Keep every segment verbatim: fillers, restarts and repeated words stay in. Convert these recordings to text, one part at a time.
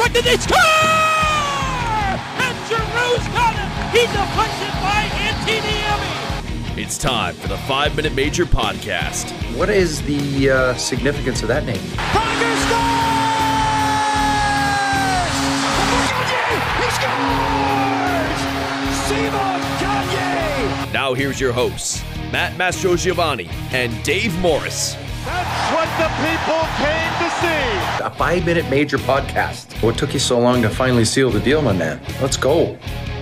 deflected, they score! And Giroux's got it! He deflects it by Antiniemi! It's time for the Five Minute Major podcast. What is the uh, significance of that name? Tiger scores! He scores! Simon Gagne! Now here's your hosts, Matt Mastrogiovanni and Dave Morris. That's what the people came to see. A five-minute major podcast. What took you so long to finally seal the deal, my man? Let's go.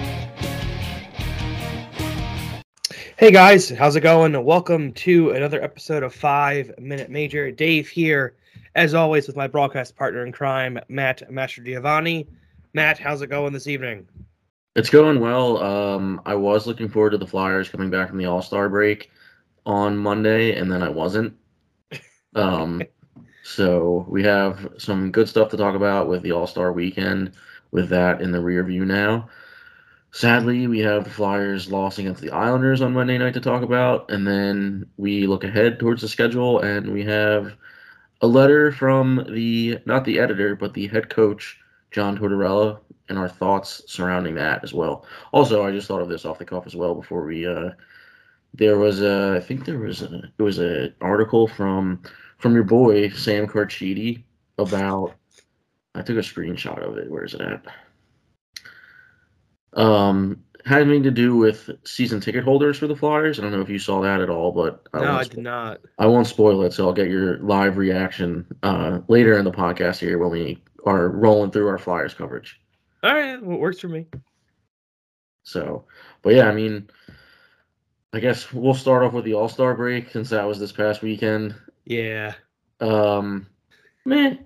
Hey guys, how's it going? Welcome to another episode of Five Minute Major. Dave here, as always, with my broadcast partner in crime, Matt Mastrogiovanni. Matt, how's it going this evening? It's going well. Um, I was looking forward to the Flyers coming back from the All-Star break on Monday, and then I wasn't. Um, so we have some good stuff to talk about with the All-Star weekend, with that in the rear view now. Sadly, we have the Flyers loss against the Islanders on Monday night to talk about, and then we look ahead towards the schedule, and we have a letter from the, not the editor, but the head coach, John Tortorella, and our thoughts surrounding that as well. Also, I just thought of this off the cuff as well before we, uh, there was a, I think there was a, it was an article from, from your boy, Sam Carchidi, about, I took a screenshot of it, where is it at? Um, having to do with season ticket holders for the Flyers. I don't know if you saw that at all, but I no, I spo- did not. I won't spoil it, so I'll get your live reaction uh, later in the podcast here when we are rolling through our Flyers coverage. All right, well, it works for me. So, but yeah, I mean, I guess we'll start off with the All-Star break since that was this past weekend. Yeah. Um, man.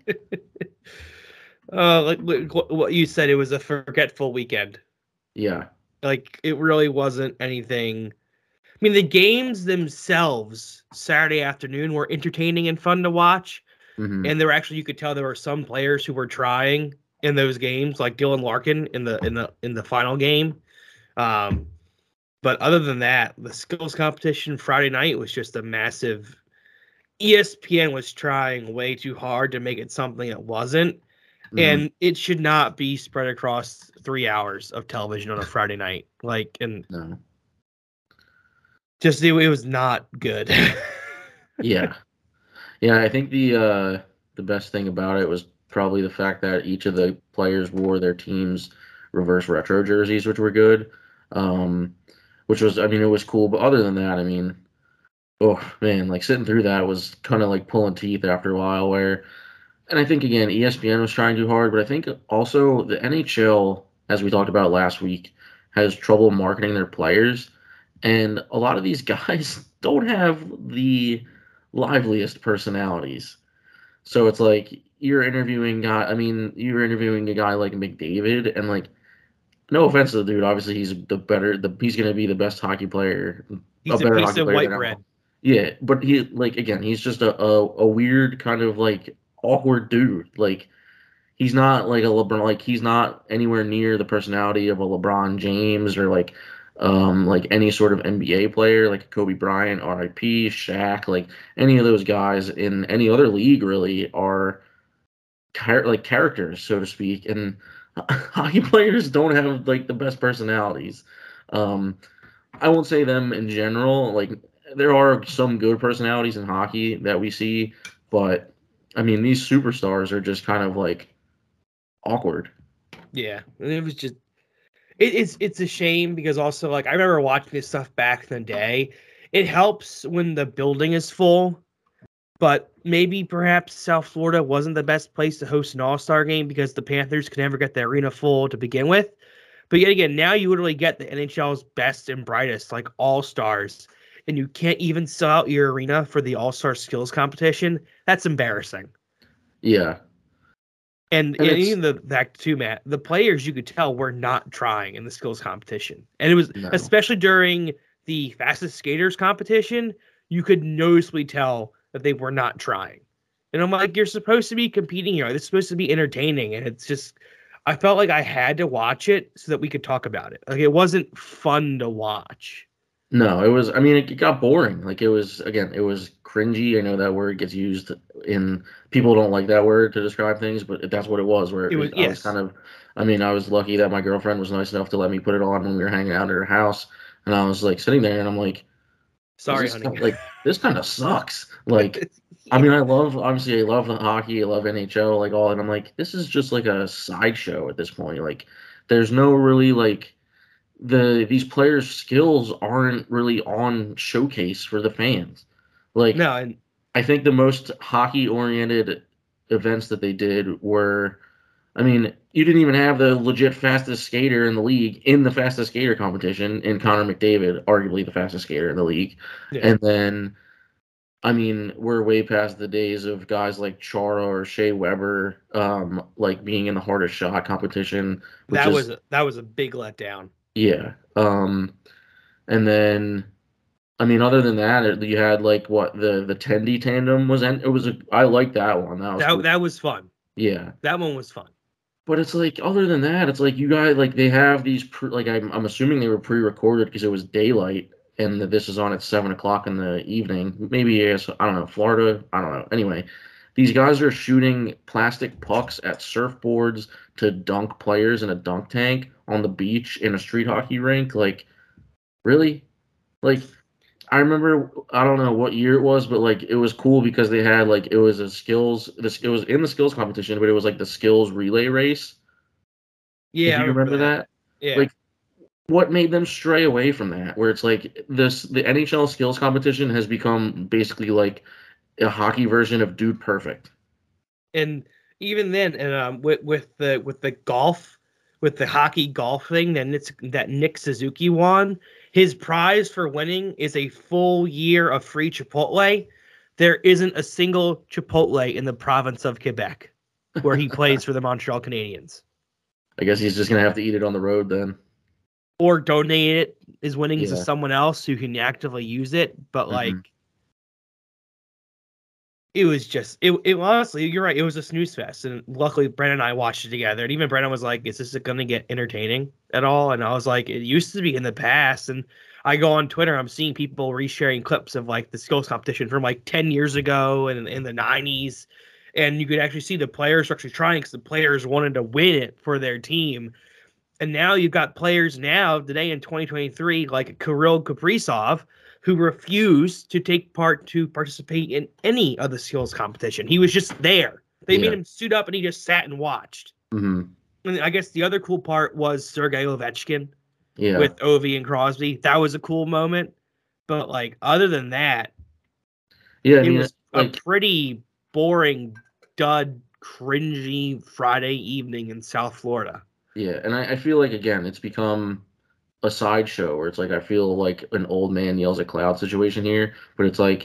uh, like what you said, it was a forgetful weekend. Yeah. Like, it really wasn't anything. I mean, the games themselves, Saturday afternoon, were entertaining and fun to watch. Mm-hmm. And there were actually, you could tell there were some players who were trying in those games, like Dylan Larkin in the in the in the final game. Um, but other than that, the skills competition Friday night was just a massive. E S P N was trying way too hard to make it something it wasn't. Mm-hmm. And it should not be spread across three hours of television on a Friday night. Like, and no. just it, it was not good. Yeah. Yeah, I think the uh, the best thing about it was probably the fact that each of the players wore their team's reverse retro jerseys, which were good. Um, which was, I mean, it was cool. But other than that, I mean, oh, man, like sitting through that was kind of like pulling teeth after a while where, and I think, again, E S P N was trying too hard, but I think also the N H L, as we talked about last week, has trouble marketing their players. And a lot of these guys don't have the liveliest personalities. So it's like you're interviewing guy. I mean, you're interviewing a guy like McDavid, and like, no offense to the dude, obviously he's the better. The he's going to be the best hockey player. He's a, a piece of white bread. Yeah, but he like again, he's just a, a a weird kind of like awkward dude. Like he's not like a LeBron. Like he's not anywhere near the personality of a LeBron James or like. Um, like any sort of N B A player, like Kobe Bryant, R I P, Shaq, like any of those guys in any other league really are char- like characters, so to speak. And hockey players don't have like the best personalities. Um, I won't say them in general. Like there are some good personalities in hockey that we see, but I mean these superstars are just kind of like awkward. Yeah, it was just. It, it's it's a shame because also, like, I remember watching this stuff back in the day. It helps when the building is full, but maybe perhaps South Florida wasn't the best place to host an All-Star game because the Panthers could never get the arena full to begin with. But yet again, now you literally get the N H L's best and brightest, like All-Stars, and you can't even sell out your arena for the All-Star skills competition. That's embarrassing. Yeah. And, and, and even the fact too, Matt, the players you could tell were not trying in the skills competition. And it was no. especially during the fastest skaters competition, you could noticeably tell that they were not trying. And I'm like, you're supposed to be competing here. It's supposed to be entertaining. And it's just, I felt like I had to watch it so that we could talk about it. Like it wasn't fun to watch. No, it was. I mean, it, it got boring. Like it was again, it was cringy. I know that word gets used in people don't like that word to describe things, but that's what it was. Where It was it, I was yes. kind of. I mean, I was lucky that my girlfriend was nice enough to let me put it on when we were hanging out at her house, and I was like sitting there, and I'm like, Sorry, this honey. like this kind of sucks. Like, I mean, I love obviously I love the hockey, I love N H L, like all, and I'm like, this is just like a sideshow at this point. Like, there's no really like the these players' skills aren't really on showcase for the fans. Like, No, and I think the most hockey oriented events that they did were, I mean, you didn't even have the legit fastest skater in the league in the fastest skater competition in Connor McDavid, arguably the fastest skater in the league. yeah. And then, I mean, we're way past the days of guys like Chara or Shea Weber, um, like being in the hardest shot competition. Which that is, was a, that was a big letdown. yeah. Um, and then, I mean, other than that, it- you had like what the the Tendy tandem was, and it was a I like that one. That was That cool. that was fun. Yeah. That one was fun. But it's like other than that, it's like you guys like they have these pre, like I'm I'm assuming they were pre-recorded because it was daylight and that this is on at seven o'clock in the evening. Maybe yes, I don't know, Florida. I don't know. Anyway, these guys are shooting plastic pucks at surfboards to dunk players in a dunk tank on the beach in a street hockey rink. Like, really? Like, I remember I don't know what year it was, but like it was cool because they had like it was a skills this it was in the skills competition, but it was like the skills relay race. Yeah, If I you remember that. that? Yeah. Like, what made them stray away from that? Where it's like this the N H L skills competition has become basically like a hockey version of Dude Perfect. And even then, and um, with with the with the golf, with the hockey golf thing that Nick, that Nick Suzuki won, his prize for winning is a full year of free Chipotle. There isn't a single Chipotle in the province of Quebec, where he plays for the Montreal Canadiens. I guess he's just gonna have to eat it on the road then. Or donate it, his winnings to Yeah. someone else who can actively use it. But like, Mhm. it was just it, it honestly, you're right, it was a snooze fest. And luckily Brandon and I watched it together. And even Brandon was like, is this gonna get entertaining at all? And I was like, it used to be in the past. And I go on Twitter, I'm seeing people resharing clips of like the skills competition from like ten years ago and in the nineties. And you could actually see the players actually trying because the players wanted to win it for their team. And now you've got players now today in twenty twenty-three like Kirill Kaprizov, who refused to take part to participate in any of the skills competition. He was just there. They Yeah. made him suit up and he just sat and watched. Mhm. And I guess the other cool part was Sergei Ovechkin Yeah. with Ovi and Crosby. That was a cool moment. But like other than that, yeah, I it mean, was like, a pretty boring, dud, cringy Friday evening in South Florida. yeah, and I, I feel like again, it's become a sideshow where it's like I feel like an old man yells at cloud situation here, but it's like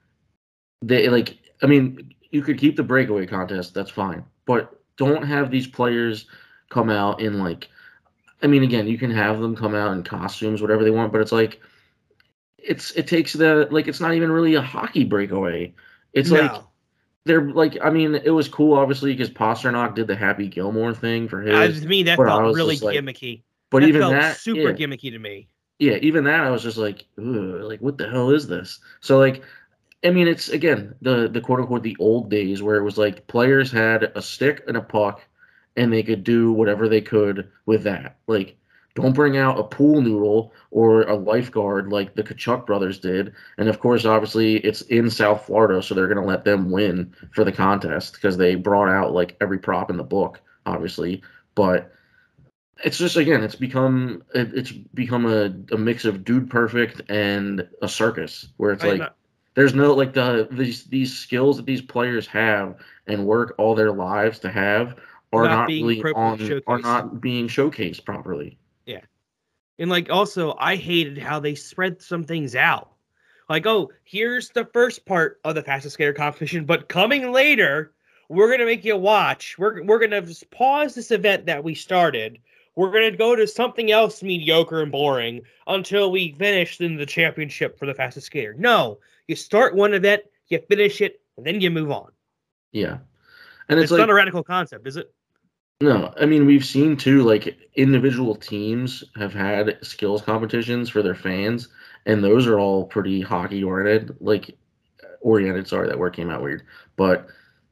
they like I mean, you could keep the breakaway contest, that's fine, but don't have these players come out in like I mean, again, you can have them come out in costumes, whatever they want, but it's like it's it takes the like it's not even really a hockey breakaway. It's like No. they're like I mean, it was cool obviously because Pasternak did the Happy Gilmore thing for Uh, his. to me, that but I felt was really just like- gimmicky. But that even felt that, super yeah, gimmicky to me. yeah, even that, I was just like, Ugh, like what the hell is this? So like, I mean, it's again the the quote unquote the old days where it was like players had a stick and a puck, and they could do whatever they could with that. Like, don't bring out a pool noodle or a lifeguard like the Kachuk brothers did. And of course, obviously, it's in South Florida, so they're gonna let them win for the contest because they brought out like every prop in the book, obviously, but. It's just again, it's become it, it's become a, a mix of Dude Perfect and a circus where it's I- like there's no like the these these skills that these players have and work all their lives to have are Not not, being really appropriately on are showcased. not being showcased properly. And like also, I hated how they spread some things out. Like, oh, here's the first part of the fastest skater competition, but coming later, we're gonna make you watch. We're we're gonna just pause this event that we started. We're gonna go to something else mediocre and boring until we finish in the championship for the fastest skater. No, you start one event, you finish it, and then you move on. Yeah, and It's, it's, like not a radical concept, is it? No, I mean we've seen too, like individual teams have had skills competitions for their fans, and those are all pretty hockey oriented, like oriented. Sorry, that word came out weird. But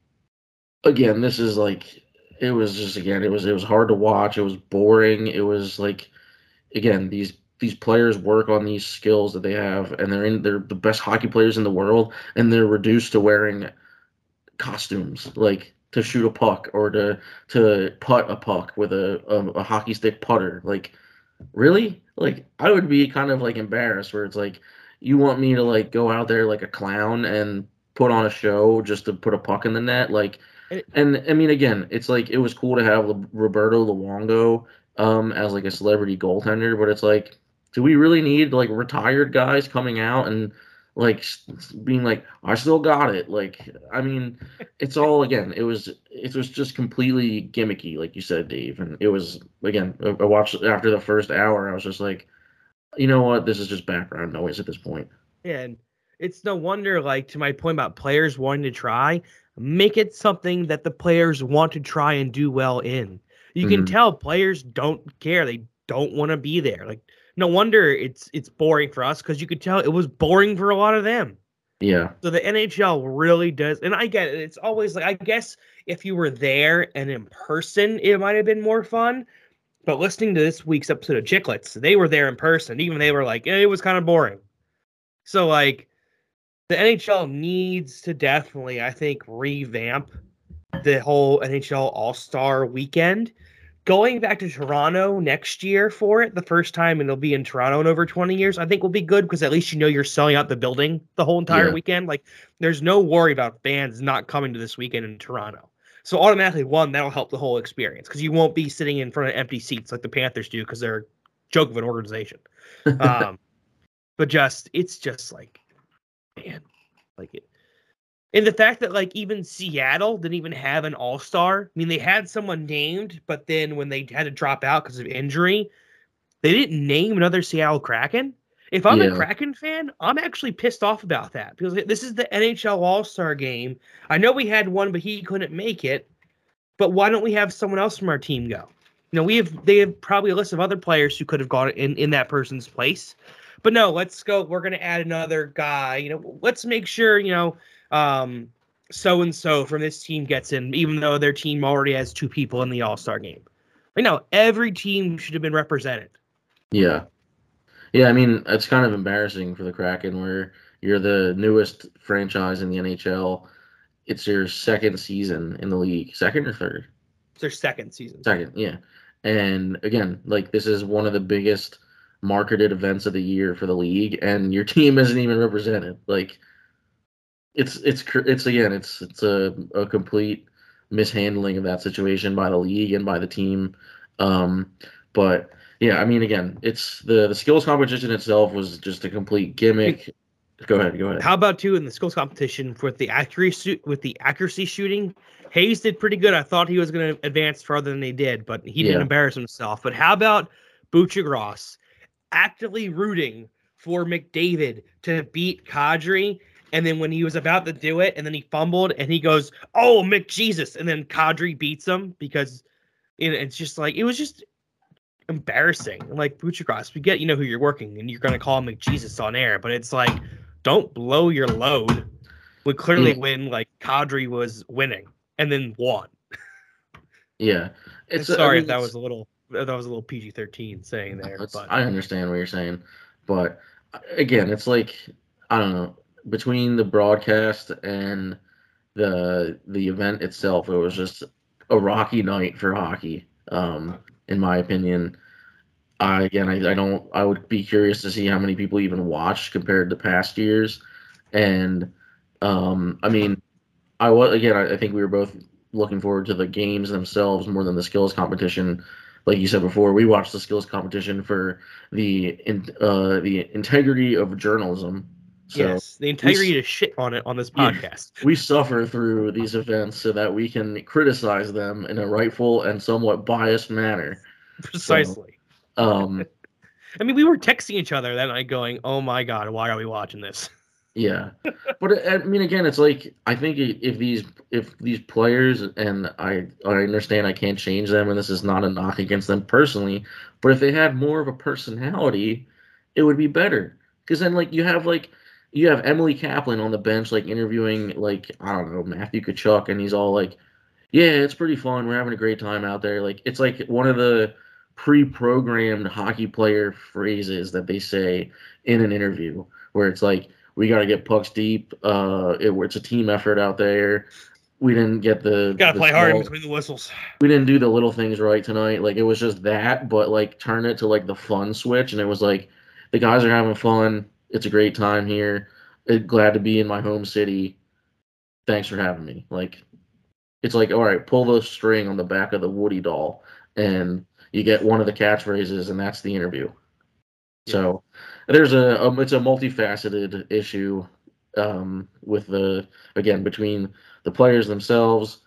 again, this is like it was just again, it was it was hard to watch. It was boring. It was like again, these these players work on these skills that they have, and they're in they're the best hockey players in the world, and they're reduced to wearing costumes like to shoot a puck or to to putt a puck with a, a, a hockey stick putter. Like, really? Like, I would be kind of like embarrassed where it's like, you want me to like go out there like a clown and put on a show just to put a puck in the net? Like, and I mean, again, it's like it was cool to have Le- Roberto Luongo um as like a celebrity goaltender, but it's like, do we really need like retired guys coming out and like s- being like, I still got it? Like, I mean, it's all again, it was it was just completely gimmicky, like you said, Dave, and it was again, I I watched after the first hour, I was just like, you know what, this is just background noise at this point. Yeah, and it's no wonder, like, to my point about players wanting to try, make it something that the players want to try and do well in. You can Mhm. tell players don't care. They don't want to be there. Like, no wonder it's it's boring for us because you could tell it was boring for a lot of them. Yeah, So the N H L really does, and I get it. It's always like, I guess if you were there and in person, it might have been more fun. But listening to this week's episode of Chicklets, they were there in person. Even they were like, eh, it was kind of boring. So like, the N H L needs to definitely, I think, revamp the whole N H L All-Star weekend. Going back to Toronto next year for it, the first time, and it'll be in Toronto in over twenty years, I think will be good because at least you know you're selling out the building the whole entire Yeah. weekend. Like, there's no worry about fans not coming to this weekend in Toronto. So automatically, one, that'll help the whole experience because you won't be sitting in front of empty seats like the Panthers do because they're a joke of an organization. Um, but just, it's just like, man, like it. And the fact that like even Seattle didn't even have an all-star. I mean, they had someone named, but then when they had to drop out because of injury, they didn't name another Seattle Kraken. If I'm Yeah. a Kraken fan, I'm actually pissed off about that because this is the N H L All-Star game. I know we had one, but he couldn't make it. But why don't we have someone else from our team go? You know, we have they have probably a list of other players who could have gone in, in that person's place. But no, let's go. We're going to add another guy. You know, let's make sure, you know, um, so-and-so from this team gets in, even though their team already has two people in the All-Star game. Like, no, every team should have been represented. Yeah. Yeah, I mean, it's kind of embarrassing for the Kraken where you're the newest franchise in the N H L. It's your second season in the league. Second or third? It's their second season. Second, yeah. And again, like this is one of the biggest marketed events of the year for the league, and your team isn't even represented. Like it's it's cr- it's again, it's it's a, a complete mishandling of that situation by the league and by the team. Um, but yeah, I mean, again, it's the the skills competition itself was just a complete gimmick. Go ahead, go ahead. How about too in the skills competition with the accuracy with the accuracy shooting? Hayes did pretty good. I thought he was going to advance farther than he did, but he didn't Yeah. embarrass himself. But how about Buchagros actively rooting for McDavid to beat Kadri? And then when he was about to do it, and then he fumbled, and he goes, "Oh, McJesus!" And then Kadri beats him because you know, it's just like it was just embarrassing. Like Buchagros, we get you know who you're working, and you're going to call him McJesus on air, but it's like, don't blow your load. Would clearly Mm. win like Kadri was winning and then won. Yeah, It's, it's I sorry mean, if that it's- was a little that was a little P G thirteen saying there, That's- but I understand what you're saying, but uh, again, it's like I don't know, between the broadcast and the the event itself, it was just a rocky night for hockey. Um, in my opinion, I again, I, I don't. I would be curious to see how many people even watched compared to past years, and um, I mean, I was again. I, I think we were both looking forward to the games themselves more than the skills competition. Like you said before, we watched the skills competition for the in, uh, the integrity of journalism. So yes, the integrity to shit on it on this Yeah. podcast. we suffer through these events so that we can criticize them in a rightful and somewhat biased manner. Precisely. Um, I mean, we were texting each other that night going, "Oh my god, why are we watching this?" Yeah, but I mean, again, it's like I think if these if these players, and I I understand I can't change them, and this is not a knock against them personally, but if they had more of a personality, it would be better. Because then, like, you have like you have Emily Kaplan on the bench, like interviewing like I don't know Matthew Tkachuk, and he's all like, "Yeah, it's pretty fun. We're having a great time out there." Like, it's like one of the pre-programmed hockey player phrases that they say in an interview, where it's like, we got to get pucks deep. Uh, it, it's a team effort out there. We didn't get the. Got to the play hard in small- between the whistles. We didn't do the little things right tonight. Like, it was just that, but like turn it to like the fun switch, and it was like, the guys are having fun. It's a great time here. Uh, glad to be in my home city. Thanks for having me. Like, it's like, all right, pull the string on the back of the Woody doll, and you get one of the catchphrases, and that's the interview. So there's a um, it's a multifaceted issue um, with the again between the players themselves,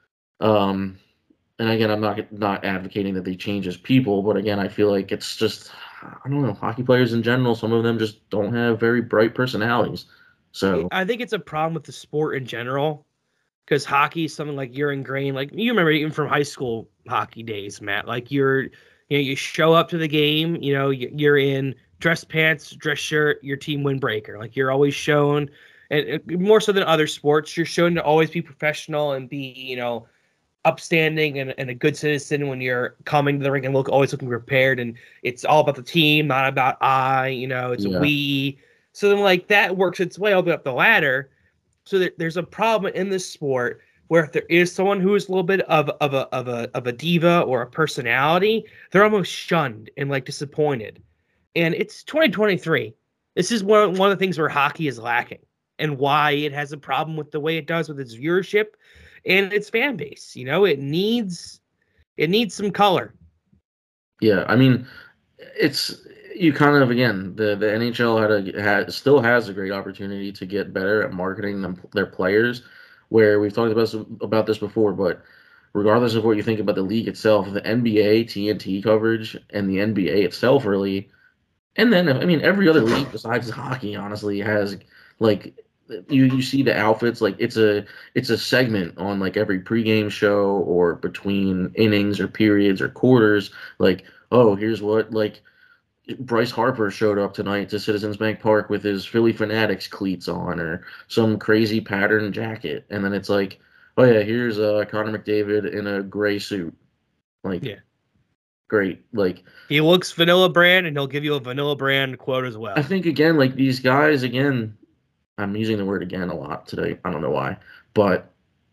um, and again I'm not not advocating that they change as people, but again I feel like it's just I don't know hockey players in general. Some of them just don't have very bright personalities. So I think it's a problem with the sport in general, because hockey is something like you're ingrained. Like you remember even from high school hockey days, Matt. Like you're. You know, you show up to the game, you know, you're in dress pants, dress shirt, your team windbreaker. Like you're always shown, and more so than other sports, you're shown to always be professional and be, you know, upstanding and, and a good citizen when you're coming to the rink and look always looking prepared. And it's all about the team, not about I, you know, it's Yeah. a we. So then like that works its way all the way up the ladder. So that there's a problem in this sport where if there is someone who is a little bit of of a of a of a diva or a personality, they're almost shunned and like disappointed. And it's twenty twenty-three. This is one one of the things where hockey is lacking, and why it has a problem with the way it does with its viewership and its fan base. You know, it needs it needs some color. yeah, I mean, it's you kind of again the the N H L had a had still has a great opportunity to get better at marketing them their players. Where we've talked about about this before, but regardless of what you think about the league itself, the N B A T N T coverage and the N B A itself really, and then I mean every other league besides hockey, honestly, has like you you see the outfits like it's a it's a segment on like every pregame show or between innings or periods or quarters. Like, oh, here's what like Bryce Harper showed up tonight to Citizens Bank Park with his Philly Fanatics cleats on, or some crazy pattern jacket, and then it's like, oh yeah, here's uh, Connor McDavid in a gray suit, like, Yeah. great. Like, He looks vanilla brand, and he'll give you a vanilla brand quote as well. I think again, like these guys, again, I'm using the word again a lot today. I don't know why, but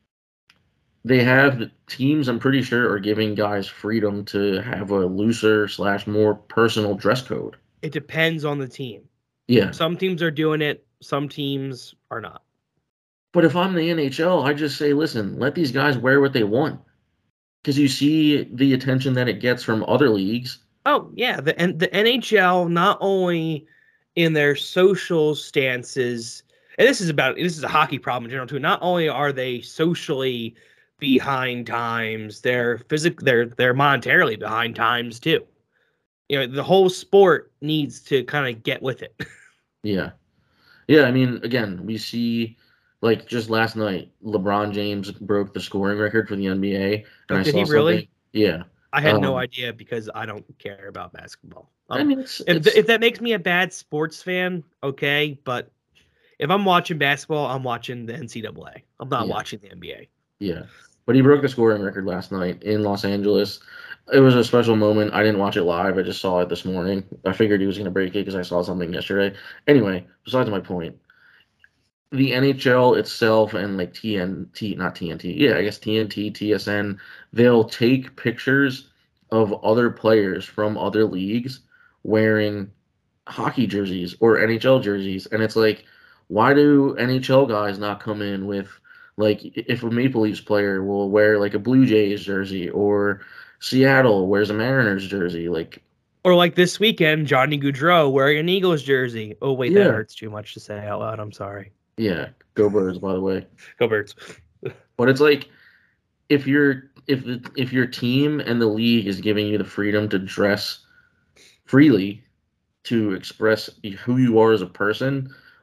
they have teams, I'm pretty sure, are giving guys freedom to have a looser slash more personal dress code. It depends on the team. Yeah. Some teams are doing it, some teams are not. But if I'm the N H L, I just say, listen, let these guys wear what they want. Because you see the attention that it gets from other leagues. Oh, yeah. The, and the N H L, not only in their social stances, and this is about, this is a hockey problem in general too, not only are they socially behind times, they're physical, they're, they're monetarily behind times too. You know, the whole sport needs to kind of get with it. Yeah. Yeah, I mean, again, we see, like, just last night, LeBron James broke the scoring record for the N B A. And Oh, I did saw he really? something- Yeah. I had Um, no idea because I don't care about basketball. Um, I mean, it's, if, it's th- if that makes me a bad sports fan, okay, but if I'm watching basketball, I'm watching the N C double A. I'm not Yeah. watching the N B A. yeah. But he broke the scoring record last night in Los Angeles. It was a special moment. I didn't watch it live. I just saw it this morning. I figured he was going to break it because I saw something yesterday. Anyway, besides my point, the N H L itself and like T N T, not T N T, yeah, I guess T N T, T S N, they'll take pictures of other players from other leagues wearing hockey jerseys or N H L jerseys. And it's like, why do N H L guys not come in with, like, if a Maple Leafs player will wear like a Blue Jays jersey, or Seattle wears a Mariners jersey, like, Or like this weekend, Johnny Gaudreau wearing an Eagles jersey. Oh, wait, Yeah. that hurts too much to say out loud. I'm sorry. yeah, go Birds, by the way. Go Birds. But it's like, if you're if the, if your team and the league is giving you the freedom to dress freely, to express who you are as a person,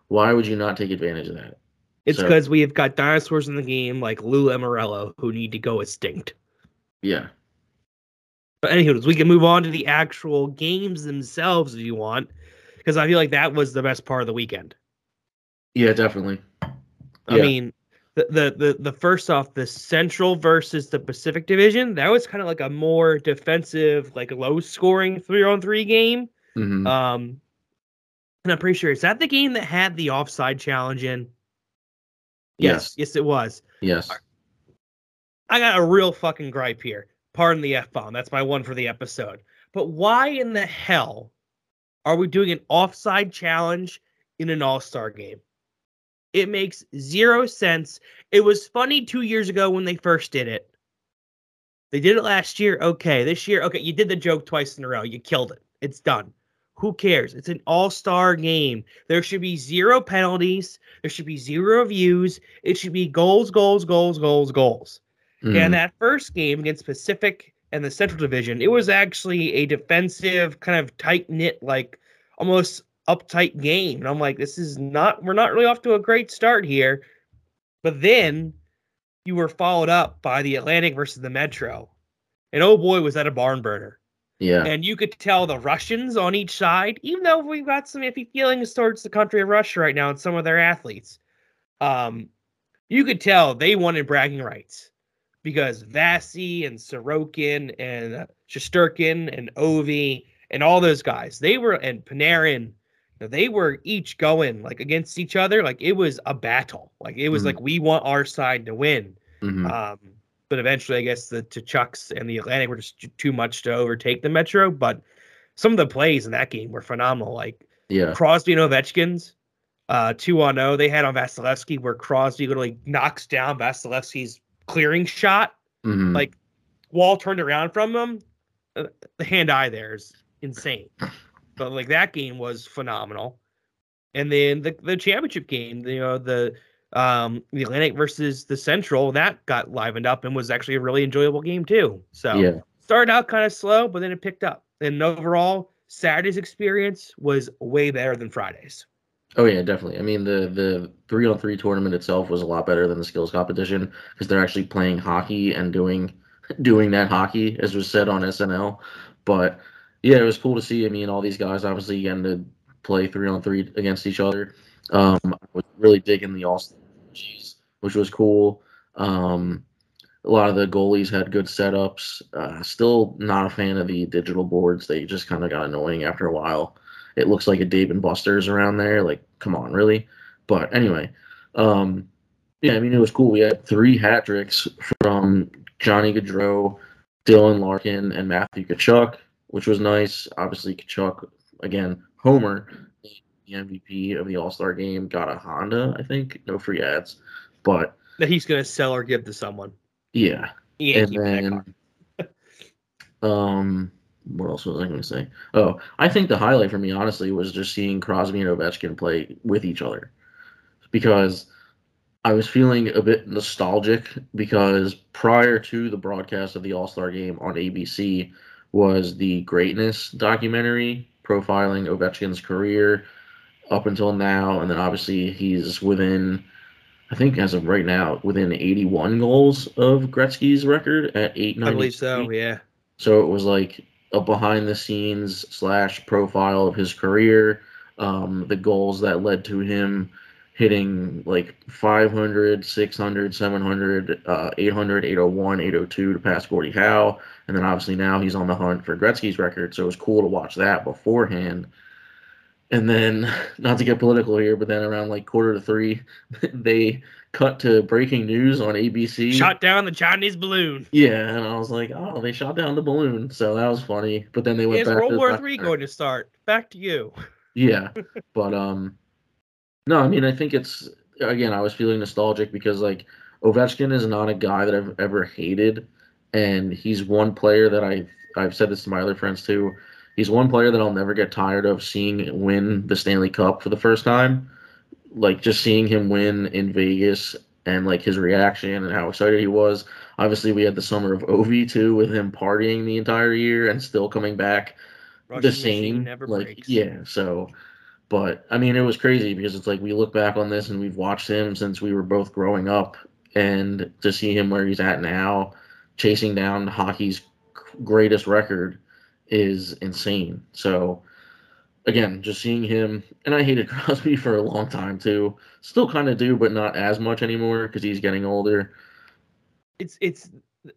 Why would you not take advantage of that? It's So- because we've got dinosaurs in the game like Lou Lamoriello who need to go extinct. Yeah. But anyways, we can move on to the actual games themselves if you want, because I feel like that was the best part of the weekend. Yeah, definitely. I Yeah. mean, the, the the the first off, the Central versus the Pacific Division, that was kind of like a more defensive, like low scoring three on three game. Mhm. Um, and I'm pretty sure is that the game that had the offside challenge in? Yes, yes, it was. Yes. I got a real fucking gripe here. Pardon the F bomb. That's my one for the episode. But why in the hell are we doing an offside challenge in an all-star game? It makes zero sense. It was funny two years ago when they first did it. They did it last year. Okay. This year, okay, you did the joke twice in a row. You killed it. It's done. Who cares? It's an all-star game. There should be zero penalties. There should be zero views. It should be goals, goals, goals, goals, goals. Mhm. And that first game against Pacific and the Central Division, it was actually a defensive, kind of tight-knit, like almost uptight game. And I'm like, this is not, we're not really off to a great start here. But then you were followed up by the Atlantic versus the Metro. And oh boy, was that a barn burner. Yeah. And you could tell the Russians on each side, even though we've got some iffy feelings towards the country of Russia right now and some of their athletes, um, you could tell they wanted bragging rights. Because Vasi and Sorokin and uh, Shesterkin and Ovi and all those guys, they were, and Panarin, you know, they were each going like against each other. Like it was a battle. Like it was Mhm. like, we want our side to win. Mhm. Um, but eventually, I guess the Chucks and the Atlantic were just too much to overtake the Metro. But some of the plays in that game were phenomenal. Like Yeah. Crosby and Ovechkin's uh, two on oh they had on Vasilevsky, where Crosby literally knocks down Vasilevsky's clearing shot. Mhm. Like Wall turned around from him. Uh, the hand eye there is insane. But like that game was phenomenal. And then the the championship game, you know, the um the Atlantic versus the Central, that got livened up and was actually a really enjoyable game too. So Yeah. started out kind of slow, but then it picked up. And overall, Saturday's experience was way better than Friday's. Oh yeah, definitely. I mean, the the three on three tournament itself was a lot better than the skills competition because they're actually playing hockey and doing doing that hockey, as was said on S N L. But yeah, it was cool to see. I mean, all these guys obviously getting to play three on three against each other. Um, I was really digging the all stars, which was cool. Um, a lot of the goalies had good setups. Uh, still not a fan of the digital boards. They just kind of got annoying after a while. It looks like a Dave and Buster's around there. Like, come on, really? But anyway, um, yeah, I mean, it was cool. We had three hat tricks from Johnny Gaudreau, Dylan Larkin, and Matthew Tkachuk, which was nice. Obviously, Tkachuk, again, Homer, the M V P of the All-Star game, got a Honda, I think. No free ads. But, That he's going to sell or give to someone. yeah. He ain't And keeping that then, car. um, what else was I going to say? Oh, I think the highlight for me, honestly, was just seeing Crosby and Ovechkin play with each other. Because I was feeling a bit nostalgic because prior to the broadcast of the All-Star game on A B C was the Greatness documentary profiling Ovechkin's career up until now. And then obviously he's within, I think as of right now, within eighty-one goals of Gretzky's record at eight ninety. I believe so, yeah. So it was like a behind the scenes slash profile of his career, um, the goals that led to him hitting like five hundred, six hundred, seven hundred, uh, eight hundred, eight oh one, eight oh two to pass Gordie Howe. And then obviously now he's on the hunt for Gretzky's record. So it was cool to watch that beforehand. And then, not to get political here, but then around like quarter to three, they cut to breaking news on A B C. Shot down the Chinese balloon. Yeah, and I was like, oh, they shot down the balloon. So that was funny. But then they went Is back World to War the Three documentary. going to start? Back to you. Yeah, but um, no, I mean, I think it's, again, I was feeling nostalgic because like Ovechkin is not a guy that I've ever hated, and he's one player that I I've said this to my other friends too. He's one player that I'll never get tired of seeing win the Stanley Cup for the first time. Like just seeing him win in Vegas and like his reaction and how excited he was. Obviously, we had the summer of Ovi too, with him partying the entire year and still coming back Russian the machine same. never Like breaks. yeah, so But I mean, it was crazy because it's like we look back on this and we've watched him since we were both growing up, and to see him where he's at now, chasing down hockey's greatest record, is insane. So again, just seeing him, and I hated Crosby for a long time too. Still kind of do, but not as much anymore because he's getting older. It's it's.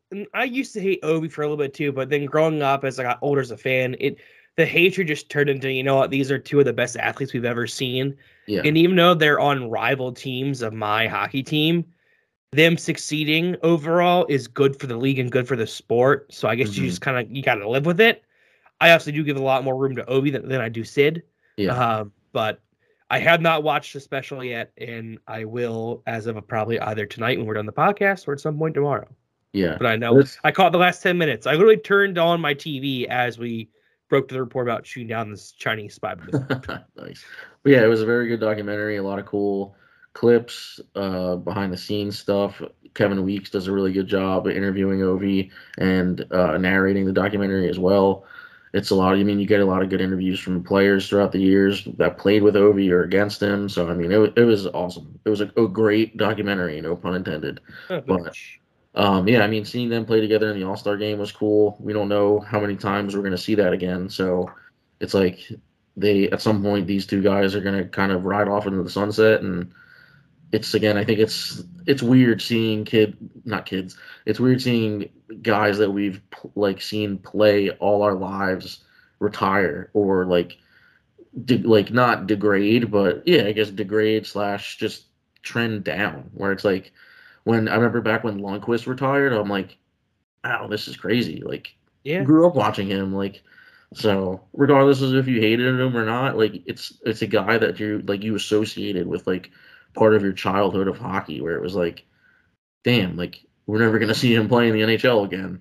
I used to hate Ovi for a little bit too, but then growing up as I got older as a fan, it the hatred just turned into, you know what, these are two of the best athletes we've ever seen. Yeah. And even though they're on rival teams of my hockey team, them succeeding overall is good for the league and good for the sport. So I guess mm-hmm. you just kind of, you got to live with it. I also do give a lot more room to Ovi than, than I do Sid. Yeah. Uh, but I have not watched the special yet, and I will as of probably either tonight when we're done the podcast or at some point tomorrow. Yeah. But I know it's... I caught the last ten minutes. I literally turned on my T V as we broke to the report about shooting down this Chinese spy. Nice. But yeah, it was a very good documentary. A lot of cool clips, uh, behind the scenes stuff. Kevin Weeks does a really good job of interviewing Ovi and uh, narrating the documentary as well. It's a lot. I mean, you get a lot of good interviews from players throughout the years that played with Ovi or against him. So I mean, it it was awesome. It was a, a great documentary, no pun intended. Oh, but um, yeah, I mean, seeing them play together in the All-Star game was cool. We don't know how many times we're going to see that again. So it's like they, at some point, these two guys are going to kind of ride off into the sunset. And it's, again, I think it's it's weird seeing kid, not kids. It's weird seeing guys that we've like seen play all our lives retire or like, de- like not degrade, but yeah, I guess degrade slash just trend down, where it's like, when I remember back when Lundqvist retired, I'm like, wow, this is crazy. Like, yeah, grew up watching him. Like, so regardless of if you hated him or not, like it's it's a guy that you like you associated with like part of your childhood of hockey, where it was like, damn, like we're never gonna see him play in the N H L again.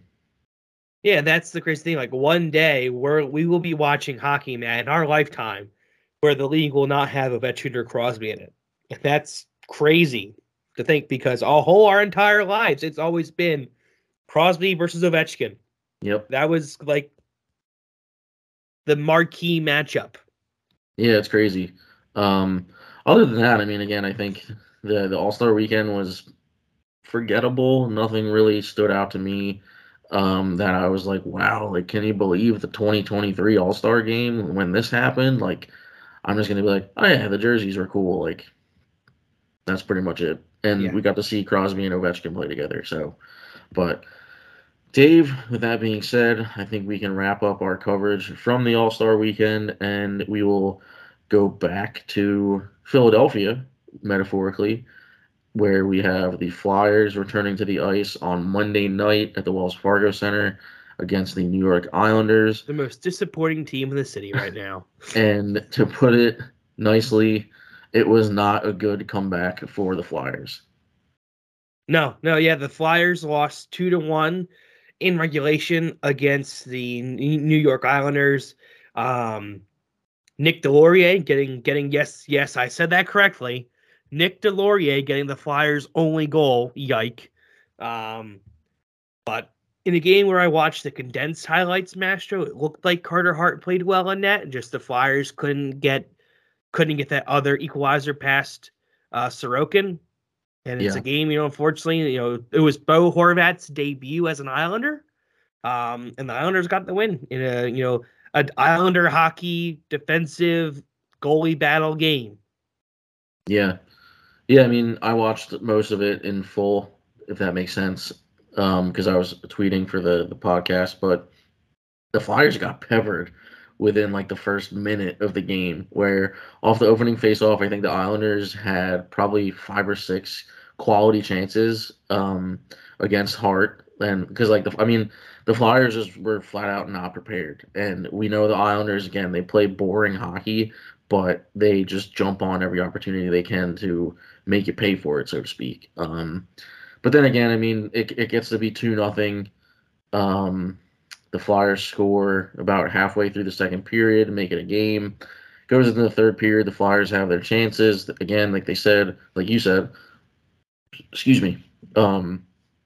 Yeah, that's the crazy thing. Like one day we're we will be watching hockey, man, in our lifetime, where the league will not have Ovechkin or Crosby in it. That's crazy to think, because our whole our entire lives it's always been Crosby versus Ovechkin. Yep. That was like the marquee matchup. Yeah, it's crazy. Um, other than that, I mean, again, I think the the All-Star weekend was forgettable. Nothing really stood out to me um, that I was like, wow, like, can you believe the twenty twenty-three All-Star game when this happened? Like, I'm just gonna be like, oh yeah, the jerseys were cool. Like, that's pretty much it. And Yeah. we got to see Crosby and Ovechkin play together. So, but Dave, with that being said, I think we can wrap up our coverage from the All-Star weekend, and we will go back to Philadelphia, metaphorically, where we have the Flyers returning to the ice on Monday night at the Wells Fargo Center against the New York Islanders. The most disappointing team in the city right now. And to put it nicely, it was not a good comeback for the Flyers. No, no, yeah, the Flyers lost two to one in regulation against the New York Islanders. Um, Nick Delorier getting getting yes, yes, I said that correctly. Nick Delorier getting the Flyers' only goal. Yike! Um, but in a game where I watched the condensed highlights, Mastro, it looked like Carter Hart played well in net, and just the Flyers couldn't get couldn't get that other equalizer past uh, Sorokin. And it's Yeah. a game, you know, unfortunately, you know, it was Bo Horvat's debut as an Islander. Um, and the Islanders got the win in a, you know, an Islander hockey defensive goalie battle game. Yeah. Yeah, I mean, I watched most of it in full, if that makes sense, because um, I was tweeting for the, the podcast, but the Flyers got peppered within like the first minute of the game, where off the opening faceoff, I think the Islanders had probably five or six quality chances um, against Hart. And because like, the, I mean, the Flyers just were flat out not prepared. And we know the Islanders, again, they play boring hockey, but they just jump on every opportunity they can to make you pay for it, so to speak. Um, but then again, I mean, it, it gets to be two nothing. Um, The Flyers score about halfway through the second period and make it a game. Goes into the third period. The Flyers have their chances. Again, like they said, like you said, excuse me, um,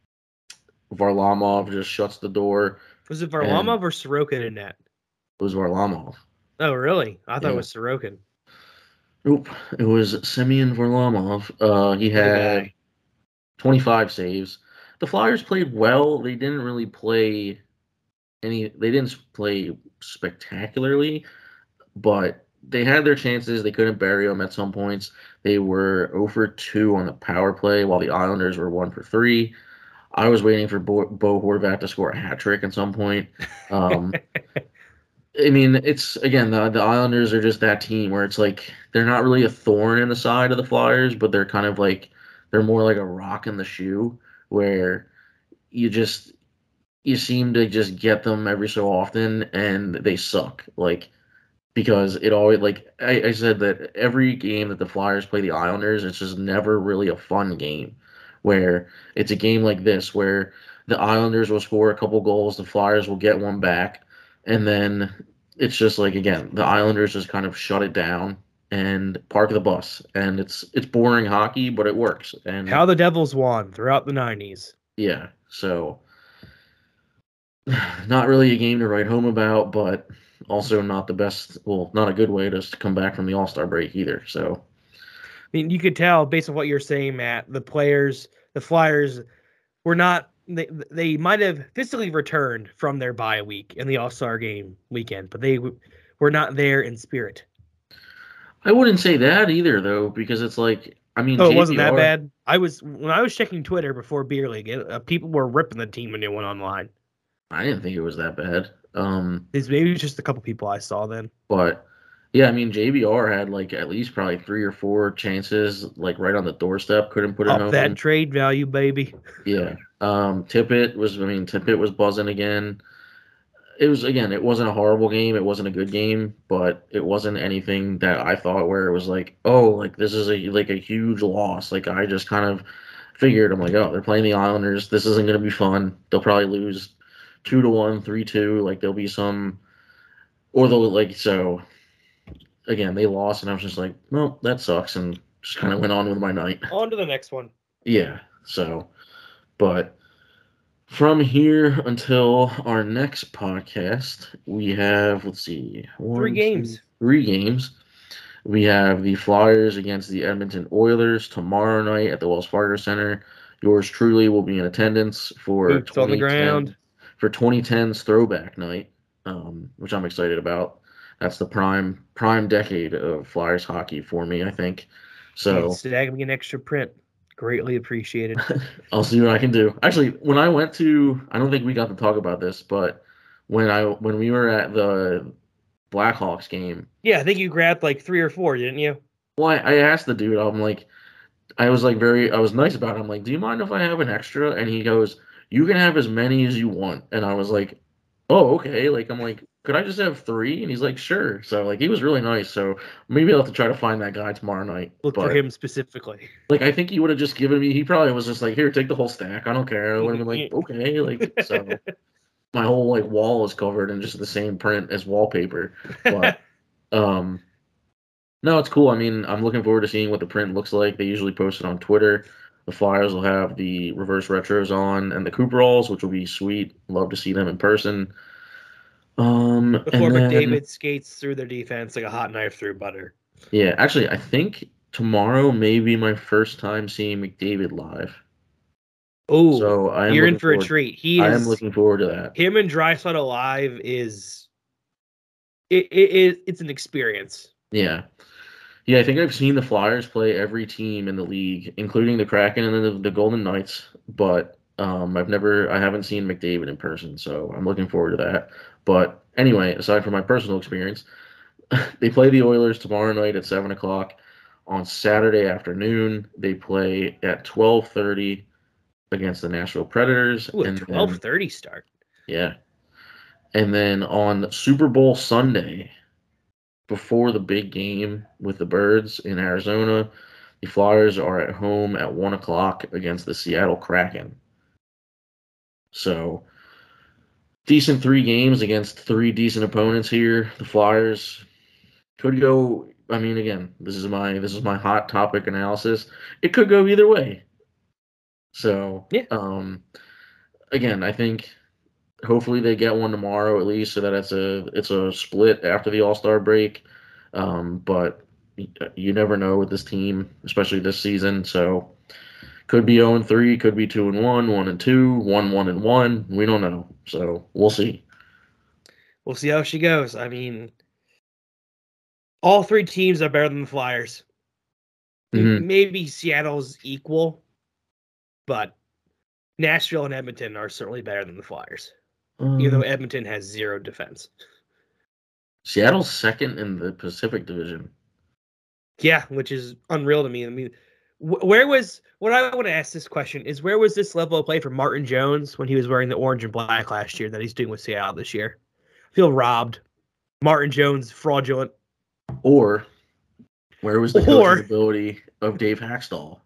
Varlamov just shuts the door. Was it Varlamov or Sorokin in net? It was Varlamov. Oh, really? I thought Yeah. it was Sorokin. Nope. It was Semyon Varlamov. Uh, he The had guy. twenty-five saves. The Flyers played well. They didn't really play any. They didn't play spectacularly, but they had their chances. They couldn't bury them at some points. They were zero for two on the power play, while the Islanders were one for three. I was waiting for Bo, Bo Horvat to score a hat trick at some point. Um, I mean, it's again the the Islanders are just that team where it's like they're not really a thorn in the side of the Flyers, but they're kind of like they're more like a rock in the shoe where you just you seem to just get them every so often and they suck. Like because it always like I, I said that every game that the Flyers play the Islanders, it's just never really a fun game. Where it's a game like this where the Islanders will score a couple goals, the Flyers will get one back, and then it's just like again, the Islanders just kind of shut it down and park the bus. And it's it's boring hockey, but it works. And How the Devils won throughout the nineties. yeah, so not really a game to write home about, but also not the best, well, not a good way to come back from the All-Star break either. So I mean, you could tell based on what you're saying, Matt, the players, the Flyers were not, they, they might have physically returned from their bye week in the All-Star game weekend, but they w- were not there in spirit. I wouldn't say that either, though, because it's like, I mean, Oh, it wasn't that J V R bad? I was, when I was checking Twitter before Beer League, it, uh, people were ripping the team when they went online. I didn't think it was that bad. Um, It's maybe just a couple people I saw then. but yeah, I mean, J V R had like at least probably three or four chances, like right on the doorstep. Couldn't put it Up home. that trade value, baby. Yeah. Um, Tippett was, I mean, Tippett was buzzing again. It was, again, it wasn't a horrible game. It wasn't a good game, but it wasn't anything that I thought where it was like, oh, like this is a, like a huge loss. Like I just kind of figured, I'm like, oh, they're playing the Islanders. This isn't going to be fun. They'll probably lose two to one, three, two. Like there'll be some, or they'll like, so again, they lost and I was just like, well, that sucks. And just kind of went on with my night. On to the next one. Yeah. So, but from here until our next podcast, we have, let's see, one, Three games. two, three games. We have the Flyers against the Edmonton Oilers tomorrow night at the Wells Fargo Center. Yours truly will be in attendance for Boots on the ground. for twenty ten's throwback night, um, which I'm excited about. That's the prime prime decade of Flyers hockey for me, I think. So Snag me an extra print. Greatly appreciated. I'll see what I can do. Actually, when I went to, I don't think we got to talk about this, but when I when we were at the Blackhawks game, Yeah, I think you grabbed like three or four, didn't you? well, I, I asked the dude, I'm like, I was like very, I was nice about it. I'm like, do you mind if I have an extra? And he goes, you can have as many as you want. And I was like, oh, okay. Like, I'm like, could I just have three? And he's like, sure. So like, he was really nice. So maybe I'll have to try to find that guy tomorrow night. Look But, for him specifically. like, I think he would have just given me, he probably was just like, here, take the whole stack. I don't care. I would have been like, okay. Like, so my whole like wall is covered in just the same print as wallpaper. But, um, no, it's cool. I mean, I'm looking forward to seeing what the print looks like. They usually post it on Twitter. The Flyers will have the reverse retros on and the Cooperalls, which will be sweet. Love to see them in person. Um, Before and then- McDavid skates through their defense like a hot knife through butter. Yeah, actually, I think tomorrow may be my first time seeing McDavid live. Oh, So I am you're in looking for a forward- treat. He I is am looking forward to that. him and Draisaitl live is it, it, it it's an experience. Yeah. Yeah, I think I've seen the Flyers play every team in the league, including the Kraken and the, the Golden Knights, but um, I've never, I haven't seen McDavid in person, so I'm looking forward to that. But anyway, aside from my personal experience, they play the Oilers tomorrow night at seven o'clock. On Saturday afternoon, they play at twelve thirty against the Nashville Predators. Ooh, a and then- twelve thirty start. yeah. And then on Super Bowl Sunday, before the big game with the Birds in Arizona, the Flyers are at home at one o'clock against the Seattle Kraken. So, decent three games against three decent opponents here. The Flyers could go, I mean, again, this is my this is my hot topic analysis. It could go either way. So, Yeah. um, again, I think hopefully they get one tomorrow at least, so that it's a it's a split after the All-Star break. Um, but you never know with this team, especially this season. So could be zero and three, could be two and one, one and two, one one and one. We don't know. So we'll see. We'll see how she goes. I mean, all three teams are better than the Flyers. Mm-hmm. Maybe Seattle's equal, but Nashville and Edmonton are certainly better than the Flyers, um, even though Edmonton has zero defense. Seattle's second in the Pacific Division. Yeah, which is unreal to me. I mean, wh- where was, what I want to ask this question is, where was this level of play for Martin Jones when he was wearing the orange and black last year that he's doing with Seattle this year? I feel robbed. Martin Jones, fraudulent. Or where was the or, coaching ability of Dave Haxtell?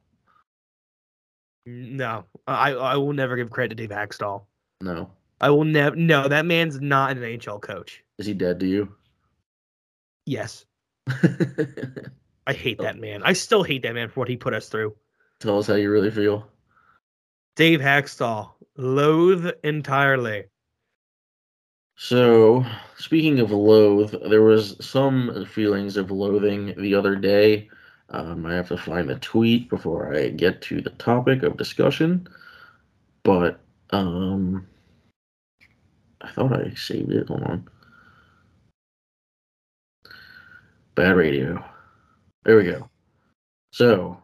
No, I I will never give credit to Dave Haxtell. No. I will never. No, that man's not an N H L coach. Is he dead to you? Yes. I hate that man. I still hate that man for what he put us through. Tell us how you really feel. Dave Haxtell, loathe entirely. So, speaking of loathe, there was some feelings of loathing the other day. Um, I have to find the tweet before I get to the topic of discussion. But, um, I thought I saved it. Hold on. Bad radio. There we go. So,